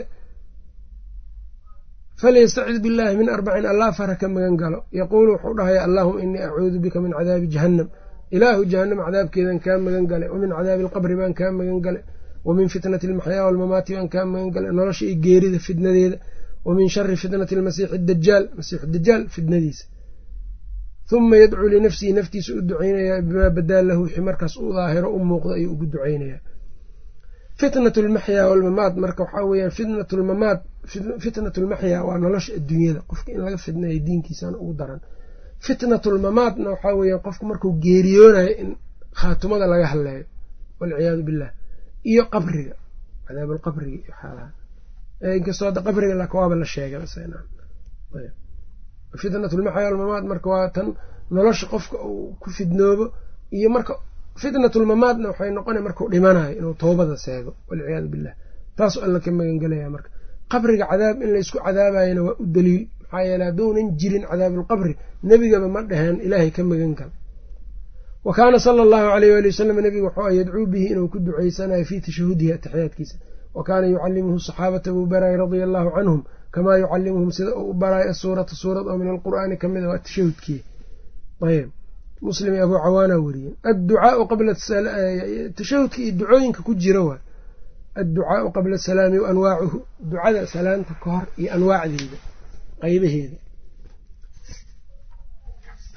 falyastacid billahi min arbacin allah fara ka magan galo. yaquulu wuxuu dhahaya allahuma inii acuudu bika min cadaabi jahannam ilaahu jahannam cadaabkeedan kaa magan gale wa min cadaabi alqabri baan kaa magan gale wa min fitnati almaxyaa walmamaati baan kaa magan gale nolosha iyo geerida fitnadeeda wa min shari fitnati almasiixi dajaal masiixu dajaal fitnadiisa. uma yadcuu linafsihi naftiisa u duceynayaa bimaa badaa lahu wixii markaas u daahiro u muuqdo ayuu ugu duceynayaa. fitnatu lmaxyaa walmamaat marka waxaa weeyaan fitnatu lmaxyaa waa nolosha adduunyada qofka in laga fidnayo diinkiisana ugu daran. fitnatu lmamaatna waxaa weeyaan qofka markuu geeriyoonayo in khaatumada laga hadleeyo walciyaadu billah iyo qabriga cadaabulqabriga iyo xaalaha inkastoo hadda qabriga lakawaaba la sheegay fitnatulmaxyaa walmamaat marka waa tan nolosha qofka uu ku fidnoobo iyo marka fitnatulmamaatna waxay noqona markuu dhimanayo inuu toobada seego walciyaadu billah taasoo alla ka magangelaya. marka qabriga cadaab in laysku cadaabayana waa u daliil maxaa yeele haddounan jirin cadaabulqabri nebigaba ma dhaheen ilaahay ka magan gal. wa kaana sala allahu aleyh waali wasalam nabiga wuxuu yadcuu bihi inuu ku duceysanayo fii tashahudihi atixiyaadkiisa. wa kaana yucallimuhu saxaabata buu baraayay radia allahu canhum kamaa yucallimuhum sida uu u baraayo asuurata suurad oo min alqur'aani ka mid a waa tashahudkii. ayb muslim iyo abuu cawaana weriyeen adducaau qabla tashahudka iyo ducooyinka ku jira waa adducaau qabla asalaami wa anwaacuhu ducada salaanta ka hor iyo anwaacdeeda qaybaheeda.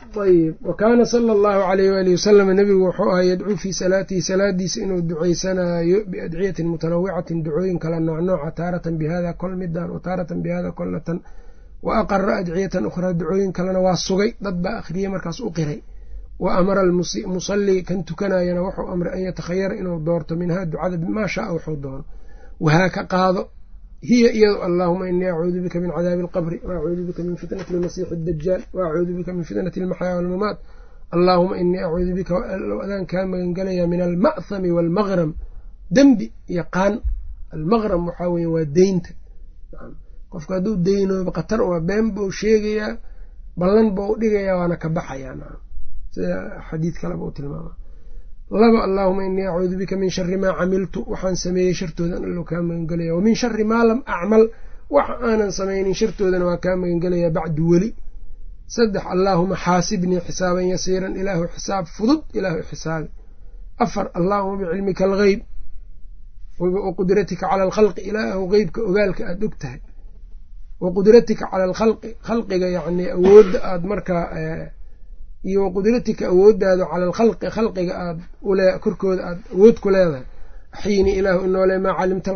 ayb wakaana sala allahu alayh waalihi wasalam nebigu wuxuu ahaa yadcuu fii salaatihi salaadiisa inuu ducaysanaayo biadciyatin mutanawicatin ducooyin kala noocnooca taaratan bihada kol midan wa taaratan bihada kolatan wa aqara adciyatan ukhraa ducooyin kalena waa sugay dad baa akhriyey markaas u qiray wa amara musalli kan tukanayana wuxuu amray an yatakhayara inuu doorto minhaa ducada bimaa shaaa wuxuu doono wahaa ka qaado hiya iyado allaahuma inii acuudu bika min cadaabi alqabri waacuudu bika min fitnati almasiixi addajaal waacuudu bika min fitnati almaxyaa walmamaat allaahuma inii acuudu bika adaan kaa magangalayaa min alma'thami waalmaqram dembi iyo qaan almaqram waxaa weeye waa deynta qofka hadduu deynooba khatar waa been buu sheegayaa ballan buu dhigayaa waana ka baxayaa sida xadiid kaleba u tilmaama laba allaahuma inii acuudu bika min shari maa camiltu waxaan sameeyey shartoodan allo kaa magangelaya wa min shari maa lam acmal waxa aanan samaynin shartoodana waa kaa magangelayaa bacdu weli saddex allaahuma xaasibnii xisaaban yasiiran ilaahu xisaab fudud ilaahu xisaabi afar allaahuma bicilmika algeyb wa qudratika cala alkhalqi ilaahu qeybka ogaalka aada og tahay wa qudratika cala alkhalqi khalqiga yacnii awoodda aada markaa iyo wa qudratika awooddaada cala alkhalqi khalqiga aada korkooda aada awood ku leedahay axyiinii ilaahu inoole maa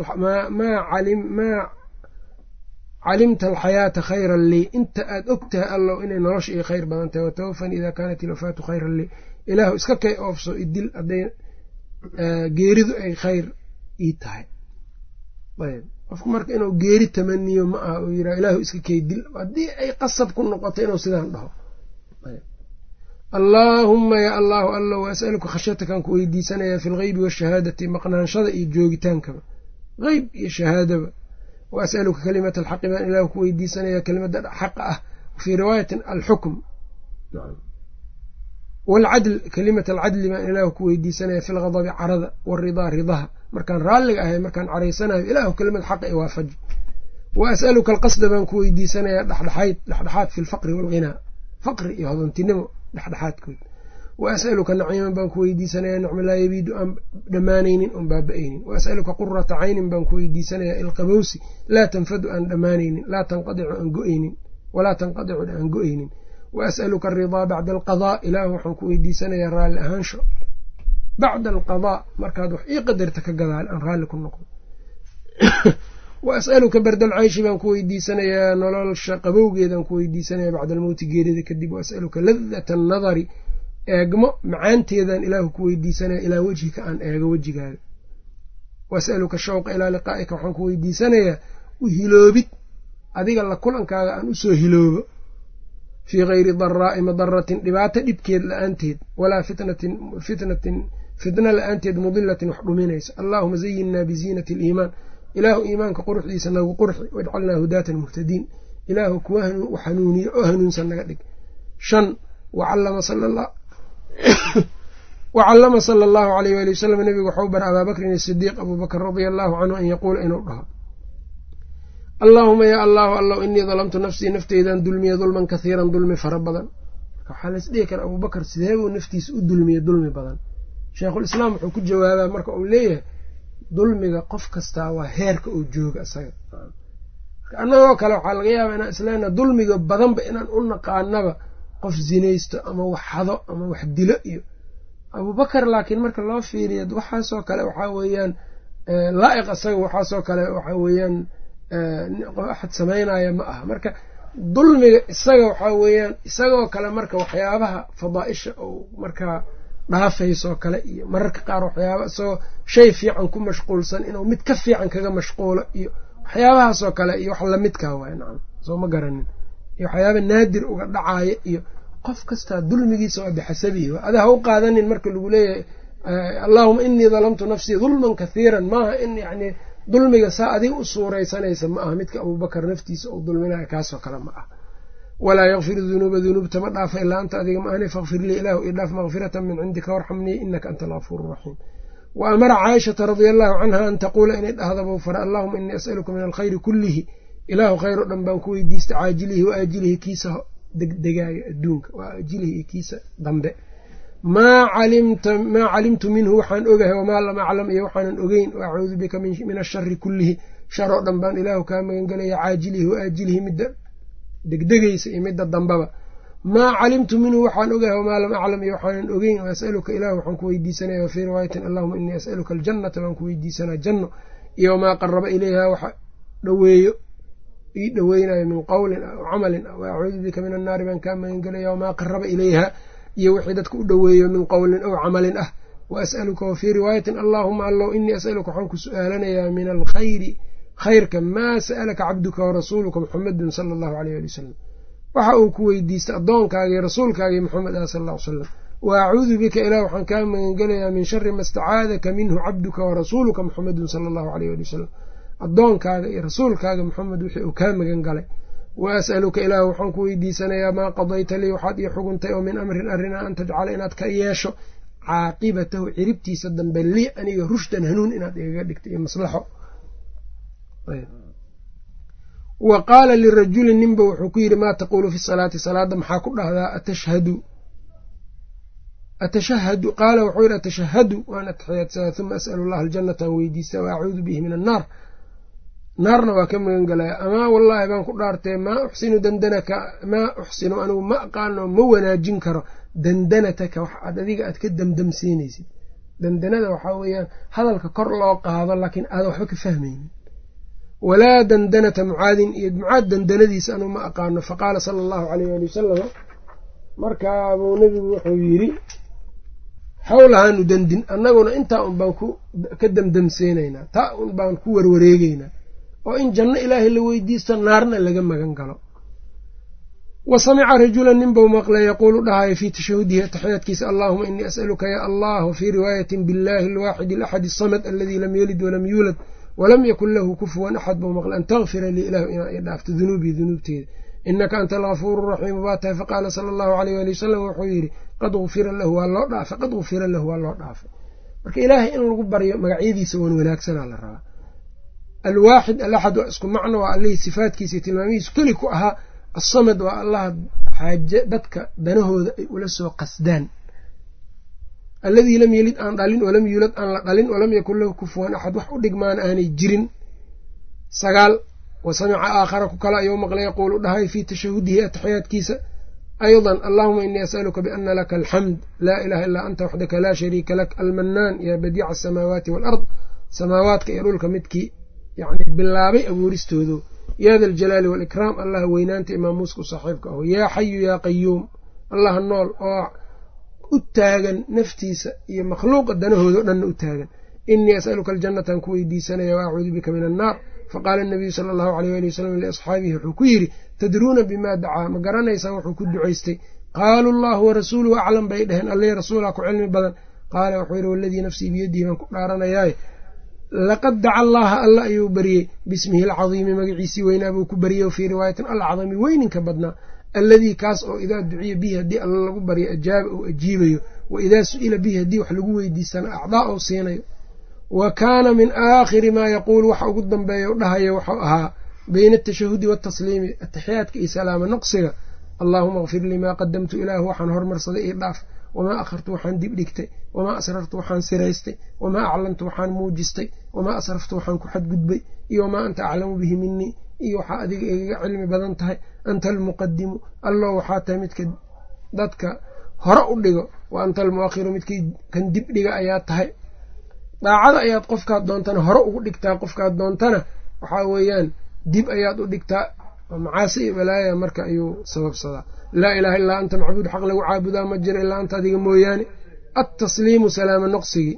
calimta alxayaata khayran lii inta aada og tahay allow inay nolosha io khayr badan tahay watawafanii idaa kaanat ilwafaatu khayran lii ilaahu iska kay oofso idil hadday geeridu ay khayr ii tahay ayb qofku marka inuu geeri tamaniyo ma aha uu yidhaha ilaahu iska kay dil haddii ay qasab ku noqoto inuu sidaan dhaho allaahumma ya allahu alla waasaluka khashyatakan ku weydiisanayaa fi lgeybi waashahaadati maqnaanshada iyo joogitaankaba qeyb iyo shahaadaba wa asaluka kalimata alxaqi baan ilaahu ku weydiisanayaa kelimada xaqa ah fii riwaayatin alxukm waalcadl kelimata alcadli baan ilaahu ku weydiisanaya fi lgadabi carada waridaa ridaha markaan raalliga ahay markaan caraysanayo ilaahu kelimad xaqa i waafaji wa asaluka alqasda baan ku weydiisanayaa dhexdhexaad fi lfaqri waalghinaa faqri iyo hodantinimo dhexdhexaadkood wa asaluka naciiman baan ku weydiisanayaa nicmo laa yabiidu aan dhammaanaynin oon baaba-aynin wa asaluka qurata caynin baan ku weydiisanayaa ilqabowsi laa tanfadu aan dhammaanaynin walaa tanqadicu aan go-aynin wa asaluka aridaa bacda alqadaa ilaahu waxaan ku weydiisanayaa raalli ahaansho bacda alqadaa markaad wax ii qadarta ka gadaal aan raalli ku noqdo wa asaluka bardal cayshi baan ku weydiisanayaa nolosha qabowgeedaan ku weydiisanaya bacda almowti geerida kadib wa asaluka ladata annadari eegmo macaanteedaan ilaahu ku weydiisanaya ilaa wejhika aan eego wejigaaga wa asaluka shawqa ilaa liqaa'ika waxaan ku weydiisanayaa u hiloobid adiga la kulankaaga aan usoo hiloobo fii gayri daraa'i madaratin dhibaato dhibkeed la-aanteed walaa fitna la-aanteed mudilatin wax dhuminaysa allaahuma zayinnaa biziinati aliimaan ilaahu iimaanka quruxdiisa nagu qurxi wajcalnaa hudaatan muhtadiin ilaahu kuwa xanuuniye oo hanuunsan naga dhig 5 wacallama sala allahu alayh waali wasalam nabigu waxau bara abaa bakrin asidiiq abuu bakr radia allahu canhu an yaquula inuu dhaho allaahuma yaa allahu allow inii dalamtu nafsii nafteydan dulmiye dulman kahiiran dulmi fara badan waxaa la isdhihi kara abuu bakr sideebuu naftiisa u dulmiye dulmi badan sheikhulislaam wuxuu ku jawaabaa marka uu leeyahay dulmiga qof kastaa waa heerka uu jooga isaga annagoo kale waxaa laga yaabaa inaan islaana dulmiga badanba inaan u naqaanaba qof zinaysto ama wax xado ama wax dilo iyo abubakar laakiin marka loo fiiriyo waxaasoo kale waxaa weeyaan laa'iq isaga waxaasoo kale waxaa weeyaan axad samaynaya ma aha marka dulmiga isaga waxaa weeyaan isagoo kale marka waxyaabaha fadaaisha oo markaa dhaafaysoo kale iyo mararka qaar waxyaaba isagoo shay fiican ku mashquulsan inuu mid ka fiican kaga mashquulo iyo waxyaabahaasoo kale iyo wax lamidkaa waay nacam soo ma garanin iyo waxyaaba naadir uga dhacaaya iyo qof kastaa dulmigiisa waa bixasabihi ada ha u qaadanin marka lagu leeyahay allaahuma inii dalamtu nafsii dulman kathiiran maaha in yacni dulmiga saa adiga u suuraysanaysa ma aha midka abubakar naftiisa uu dulminayo kaasoo kale ma ah walaa yakfiru dunuuba dunuubta ma dhaafa ilaa anta adiga ma ahni fakfir lii ilaahu idhaaf makfiratan min cindika warxamnii inaka anta algafuuru raxiim wa amara caaishata radia allahu canha an taquula inay dhahdabou fara allaahuma inii as'aluka min alkhayri kullihi ilaahu khayr o dhan baan ku weydiistay caajilihi wa aajilihi kiisa degdegaaga adduunka waa aajilihi iyo kiisa dambe maa calimtu minhu waxaan ogahay wamaa lam aclam iyo waxaanan ogeyn waacuudu bika min ashari kullihi shar oo dhan baan ilaahu kaa magangelaya caajilihi wa aajilihi midda degdegaysa iyo midda dambaba maa calimtu minhu waxaan ogahay wamaa lam aclam iyo waxaanan ogeyn waas'aluka ilah waxaan ku weydiisanaya wafii riwaayatin allahuma inii as'aluka aljannata baan ku weydiisanaa janno iyo wamaa qaraba ilayha waxa dhoweeyo ii dhoweynayo min qowlin aw camalin wa acuudu bika min annaari baan kaa magangelaya wamaa qaraba ilayha iyo wixii dadka u dhoweeyo min qowlin aw camalin ah wa as'aluka wafii riwaayatin allaahuma allow inii as'aluka waxaan ku su'aalanayaa min alkhayri khayrka maa sa'alaka cabduka warasuuluka muxamedun sala allahu aleyh ali wasalam waxa uu ku weydiistay addoonkaagii rasuulkaagii maxamed ah sal ll ly slam wa acuudu bika ilah waxaan kaa magangelayaa min shari ma stacaadaka minhu cabduka warasuuluka muxamedun sala allahu aleyh ali wasalam addoonkaaga iyo rasuulkaaga maxamed wixii uu kaa magan galay wa as'aluka ilaah waxaan ku weydiisanayaa maa qadayta lii waxaad ii xuguntay oo min amrin arrinaa an tajcala inaad ka yeesho caaqibatahu ciribtiisa dambe lii aniga rushdan hanuun inaad igaga dhigta iyo maslaxo. wa qaala lirajulin ninba wuxuu ku yidhi maa taquulu fi salaati salaada maxaa ku dhahdaa atashahadu qaala wuxuu yidhi atashahadu waan ataxiyaadsadaa uma as'alu allaha aljannata aan weydiistaa wa acuudu bihi min annaar naarna waa ka magan galaya amaa wallaahi baan ku dhaartee maa uxsinu dandanaka maa uxsinu anigu ma aqaano ma wanaajin karo dandanataka wax aad adiga aad ka damdamsiinaysid. dandanada waxaa weeyaan hadalka kor loo qaado laakiin aadan waxba ka fahmaynin. walaa dandanata mucaadin iyo mucaad dandanadiisa anugu ma aqaano. faqaala sala allahu aleyh ali wasalam markaabuu nebigu wuxuu yidhi hawlahaanu dandin annaguna intaa un baan ka damdamseynaynaa taa un baan ku warwareegeynaa oo in janno ilaahay la weydiisto naarna laga magan galo. wa samica rajulan ninbau maqlay yaquulu dhahayo fii tashahudihi ataxiyaadkiisa allaahuma inii as'aluka ya allah fii riwaayatin biاllahi alwaaxidi alaxad asamad aladii lam yalid walam yuulad walam yakun lahu kufuwan axad buu maqlay an takfira lii ilahu inaa i dhaafto dunuubii dunuubteeda inaka anta algafuuru raxiimu baa tahay. faqaala sala allahu aleyh ali wasalam wuxuu yidhi qad gufira lahu waa loo dhaafay qad gufira lahu waa loo dhaafay. marka ilaahay in lagu baryo magacyadiisa wan wanaagsanaa la rabaa. alwaaxid alaxad waa isku macno waa allihii sifaadkiisa iyo tilmaamihiisu keli ku ahaa. asamad waa allaha xaaje dadka danahooda ay ula soo qasdaan. alladii lam yelid aan dhalin walam yuulad aan la dhalin walam yakun lahu kufuwan axad wax u dhigmaan aanay jirin. 9 wa samica aakhara ku kale ayuu maqlay yaquulu dhahay fii tashahudihi ataxiyaadkiisa aydan allahuma inii as'aluka biana laka alxamd laa ilaha illaa anta waxdaka laa shariika lak almanaan yaa badiica asamaawaati waalard samaawaadka iyo dhulka midkii yani bilaabay abuuristoodu yaa da aljalaali waalikraam allaha weynaanta imaamuuska u saaxiibka aho yaa xayu yaa qayuum allaha nool oo u taagan naftiisa iyo makhluuqa danahooda o dhanna u taagan. inii as'aluka aljannatan ku weydiisanaya wa acuudu bika min annaar. faqaala nabiyu sala allahu aleyh ali wasalam liasxaabihi wuxuu ku yidhi tadruuna bimaa dacaa ma garanaysaan wuxuu ku ducaystay. qaaluu allahu warasuuluhu aclam bay dheheen alle rasuulaa ku cilmi badan. qaala wuxuu yidhi waladii nafsii biyadihi baan ku dhaaranayaaye laqad daca allaha alla ayuu baryey bismihi alcadiimi magaciisii weynaa buu ku baryey fii riwaayatin alcadami weyninka badnaa alladii kaas oo idaa duciya bihi haddii alla lagu baryo ajaaba ou ajiibayo wa idaa su'ila bihi haddii wax lagu weydiisana acdaa ou siinayo. wa kaana min aakhiri maa yaquulu waxa ugu dambeeya u dhahayo waxau ahaa bayna atashahudi waatasliimi ataxiyaadka iyo salaamo noqsiga allaahuma kfir lii maa qadamtu ilaahu waxaan hormarsaday io dhaaf wamaa akhartu waxaan dib dhigtay wamaa asrartu waxaan siraystay wamaa aclamtu waxaan muujistay wamaa asraftu waxaan ku xadgudbay iyo wamaa anta aclamu bihi minii iyo waxaa adiga igaga cilmi badan tahay anta almuqadimu allo waxaa tahay midka dadka hore u dhigo wa anta almuakhiru midkii kan dib dhiga ayaa tahay. daacada ayaad qofkaad doontana hore ugu dhigtaa qofkaad doontana waxaa weeyaan dib ayaad u dhigtaa. macaasi iyo balaaya marka ayuu sababsadaa. laa ilaaha illaa anta macbuud xaq lagu caabudaa ma jiro ilaa anta adiga mooyaane. altasliimu salaamo noqsigii.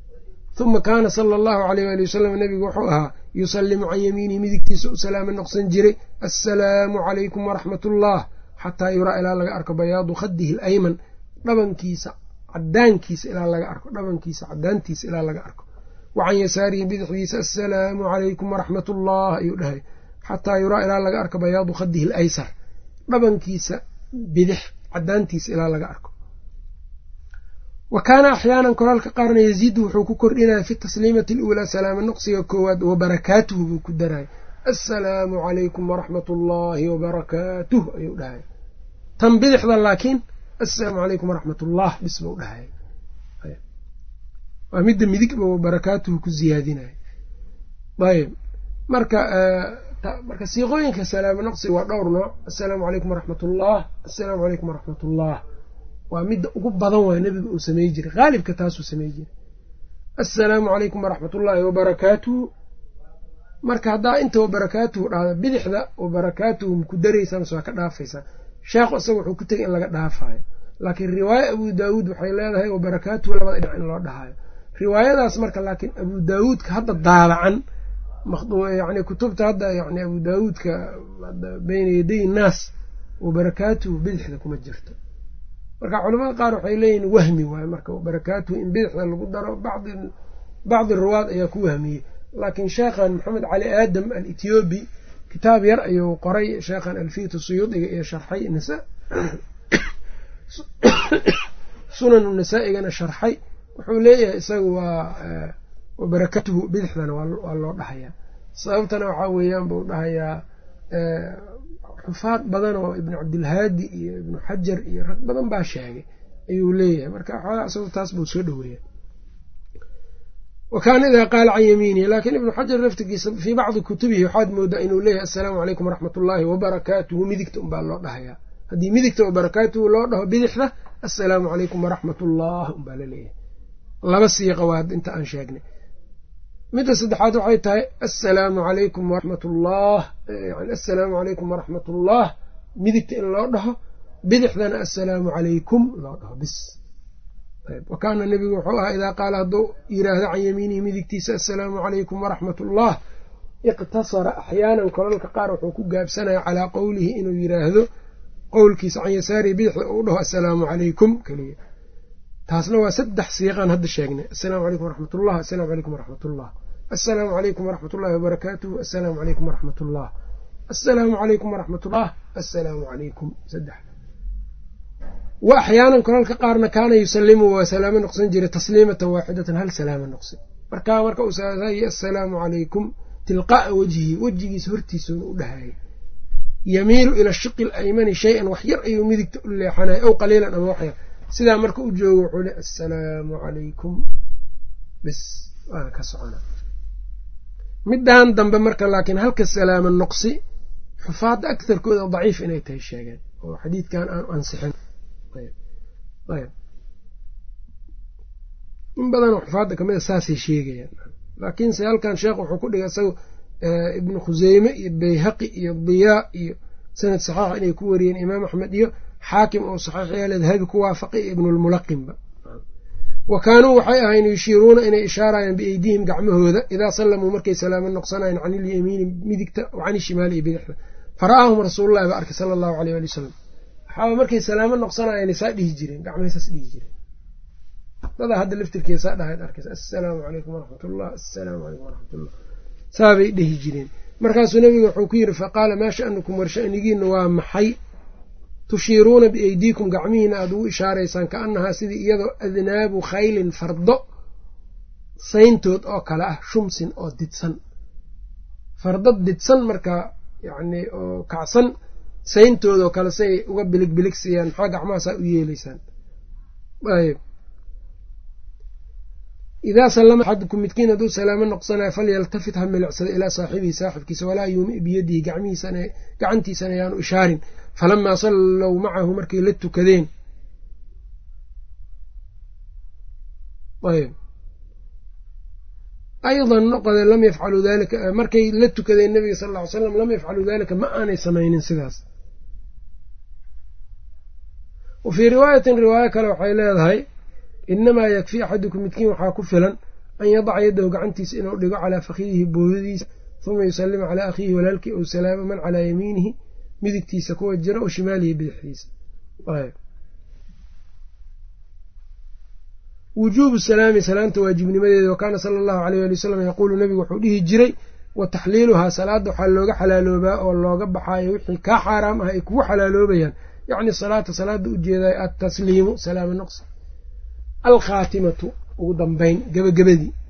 uma kaana sala allahu aleyh ali wasalam nebigu wuxuu ahaa yusallimu can yamiinihi midigtiisa u salaamo noqsan jiray assalaamu calaykum waraxmat ullah xataa yuraa ilaa laga arko bayaadu khadihi alayman dhabankiisa cadaankiisa ilaa laga arko dhabankiisa cadaantiisa ilaa laga arko. wa can yasaarihi bidixdiisa assalaamu calaykum waraxmat ullah ayuu dhahay xataa yuraa ilaa laga arko bayaadu khadihi alaysar dhabankiisa bidix cadaantiisa ilaa laga arko. wa kaana axyaanan koraalka qaarna yaziidu wuxuu ku kordhinaya fi tasliimati aluulaa salaamo noqsiga koowaad wa barakaatuhu buu ku daraya assalaamu calaykum waraxmat ullaahi wabarakaatuh ayuu dhahay. tan bidixda laakiin assalaamu calaykum waraxmat ullah bis buu dhahay. waa midda midigba barakaatuhu ku ziyaadinaya. ayb marka marka siiqooyinka salaamo noqsi waa dhowr nooc. assalaamu calaykum waraxmatullah, assalaamu calaykum waraxmatullah waa midda ugu badan waay nebiga uu samey jiray, qaalibka taasuu samey jiray. assalaamu calaykum waraxmatullaahi wabarakaatuhu, marka haddaa inta wabarakaatuhu dhahda bidixda wabarakaatuhu maku daraysaa mase waa ka dhaafaysaa. sheekhu isaga wuxuu ku tegay in laga dhaafayo, laakiin riwaaya abu daawuud waxay leedahay wabarakaatuhu labada dhinac in loo dhahayo. riwaayadaas marka laakiin abu daawuudka hadda daabacan yani kutubta hadda yani abu daawuudka bayna yaday naas wabarakaatuhu bidixda kuma jirto. marka culamada qaar waxay leeyihin wahmi waayo marka wabarakaatuhu in bidixda lagu daro, bacdi ruwaad ayaa ku wahmiyey. laakiin sheekhan maxamed cali aadam al-ethiobi kitaab yar ayuu qoray, sheekhan alfiyatu suyuudiga iyo sharxay sunanu nasaa-igana sharxay. wuxuu leeyahay isaga waa wabarakaatuhu bidixdana waa loo dhahayaa. sababtana waxaa weeyaan buu dhahayaa xufaad badan oo ibnu cabdilhaadi iyo ibnu xajar iyo rag badan baa sheegay ayuu leeyahay. marka xoogaa isagu taas buu soo dhoweeya. wakaana idaa qaala can yamiinihi, laakiin ibnu xajar laftigiisa fii bacdi kutubihi waxaad moodaa inuu leeyahay assalaamu calaykum waraxmatullaahi wabarakaatuhu midigta unbaa loo dhahayaa. haddii midigta wabarakaatuhu loo dhaho bidixda assalaamu calaykum waraxmatullah unbaa la leeyahay. laba siiqa waa inta aan sheegnay. midda saddexaad waxay tahay assalaamu calaykum waraxmatullah, yani assalaamu calaykum waraxmatullah midigta in loo dhaho, bidixdana assalaamu calaykum loo dhaho bis. wa kaana nebigu wuxuu ahaa idaa qaala hadduu yiraahdo can yamiinihi midigtiisa assalaamu calaykum waraxmatullah iqtasara axyaanan kolalka qaar wuxuu ku gaabsanaya calaa qowlihi inuu yiraahdo qowlkiisa can yasaarihi bidixda uu dhaho assalaamu calaykum keliya. taasna waa 3 siiqaan hadda sheegnay. assalaamu calaykum waraxmatullah, assalaamu calaykum waraxmatullah, assalaamu calaykum waraxmatullahi wabarakaatuhu, assalaamu calaykum waraxmatullah, assalaamu calaykum waraxmatullah, assalaamu calaykum 3. wa axyaanan kolalka qaarna kaana yusalimu waa salaamo noqsan jiray tasliimatan waaxidatan, hal salaamo noqsi. marka uu saasay assalaamu calaykum tilqaa'a wajhihi, wejigiisa hortiisuuna u dhahayay. yamiilu ila shiqi alaymani shay-an wax yar ayuu midigta u leexanaya, ow qaliilan ama wax yar. sidaa marka u joogo wuxuu le assalaamu calaykum bis waana ka socona. midaan dambe marka laakiin halka salaamo noqsi xufaadda agtarkooda daciif inay tahay sheegeen oo xadiidkan aan ansixin. in badanoo xufaadda kamida saasay sheegayaan, laakiinse halkan sheekh wuxuu ku dhigay isaga ibnu khuseyme iyo bayhaqi iyo diyaa iyo sanad saxiixa inay ku wariyeen imaam axmed iyo xaakim oo saxiix yeele dahabi ku waafaqay ibnulmulaqimba. wa kaanuu waxay ahayn yushiiruuna inay ishaarayaan biaydihim gacmahooda idaa sallamuu markay salaamo noqsanayeen can ilyamiini midigta wa can ishimaali iyo bidixda. fara'aahum rasuulullahi baa arkay sala allahu alayh ali wasalam. waxaaba markay salaamo noqsanayeen saa dhihi jireen, gacmahiisaas dhihi jireen. dadaa hadda laftirkeesaa dhahayd arkaysa assalaamu calaykum waraxmatullah, assalaamu calaykum waraxmatullah saabay dhihi jireen. markaasuu nebiga wuxuu ku yidhi faqaala maa sha'nukum warsha'nigiina waa maxay tushiiruuna biaydiikum gacmihiina aada ugu ishaaraysaan kaannahaa sidii iyadoo adnaabu khaylin fardo sayntood oo kale ah, shumsin oo didsan, fardo didsan markaa yacni oo kacsan sayntoodoo kale say uga biligbiligsiyaan maxaa gacmahaasaa u yeelaysaan. ayb idaa sallama axadukum midkiin hadduu salaamo noqsanayo falyaltafit ha milicsada ilaa saaxibihi saaxibkiisa walaa yuumi biyadihi gacantiisana yaanu ishaarin. falamaa sallow macahu markay la tukadeen aydan noqode lam yafcaluu dalika, markay la tukadeen nabiga sal ll ly slam lam yafcaluu dalika ma aanay samaynin sidaas. wa fii riwaayatin riwaayo kale waxay leedahay inamaa yakfii axadukum midkiin waxaa ku filan an yadaca yadahu gacantiisa inuu dhigo calaa fakidihi boodadiisa uma yusalima calaa akhiihi walaalkii ou salaamo man calaa yamiinihi midigtiisa kuwa jira oo shimaalihi bidixdiisa. wujuubu salaami salaamta waajibnimadeeda. wa kaana sala allahu alayh ali wasalam yaquulu nabigu wuxuu dhihi jiray wa taxliiluhaa salaadda waxaa looga xalaaloobaa oo looga baxaayo wixii kaa xaaraam ah ay kugu xalaaloobayaan, yacni salaada ujeedaay attasliimu salaamo noqsi, alkhaatimatu ugu dambayn gebagabadii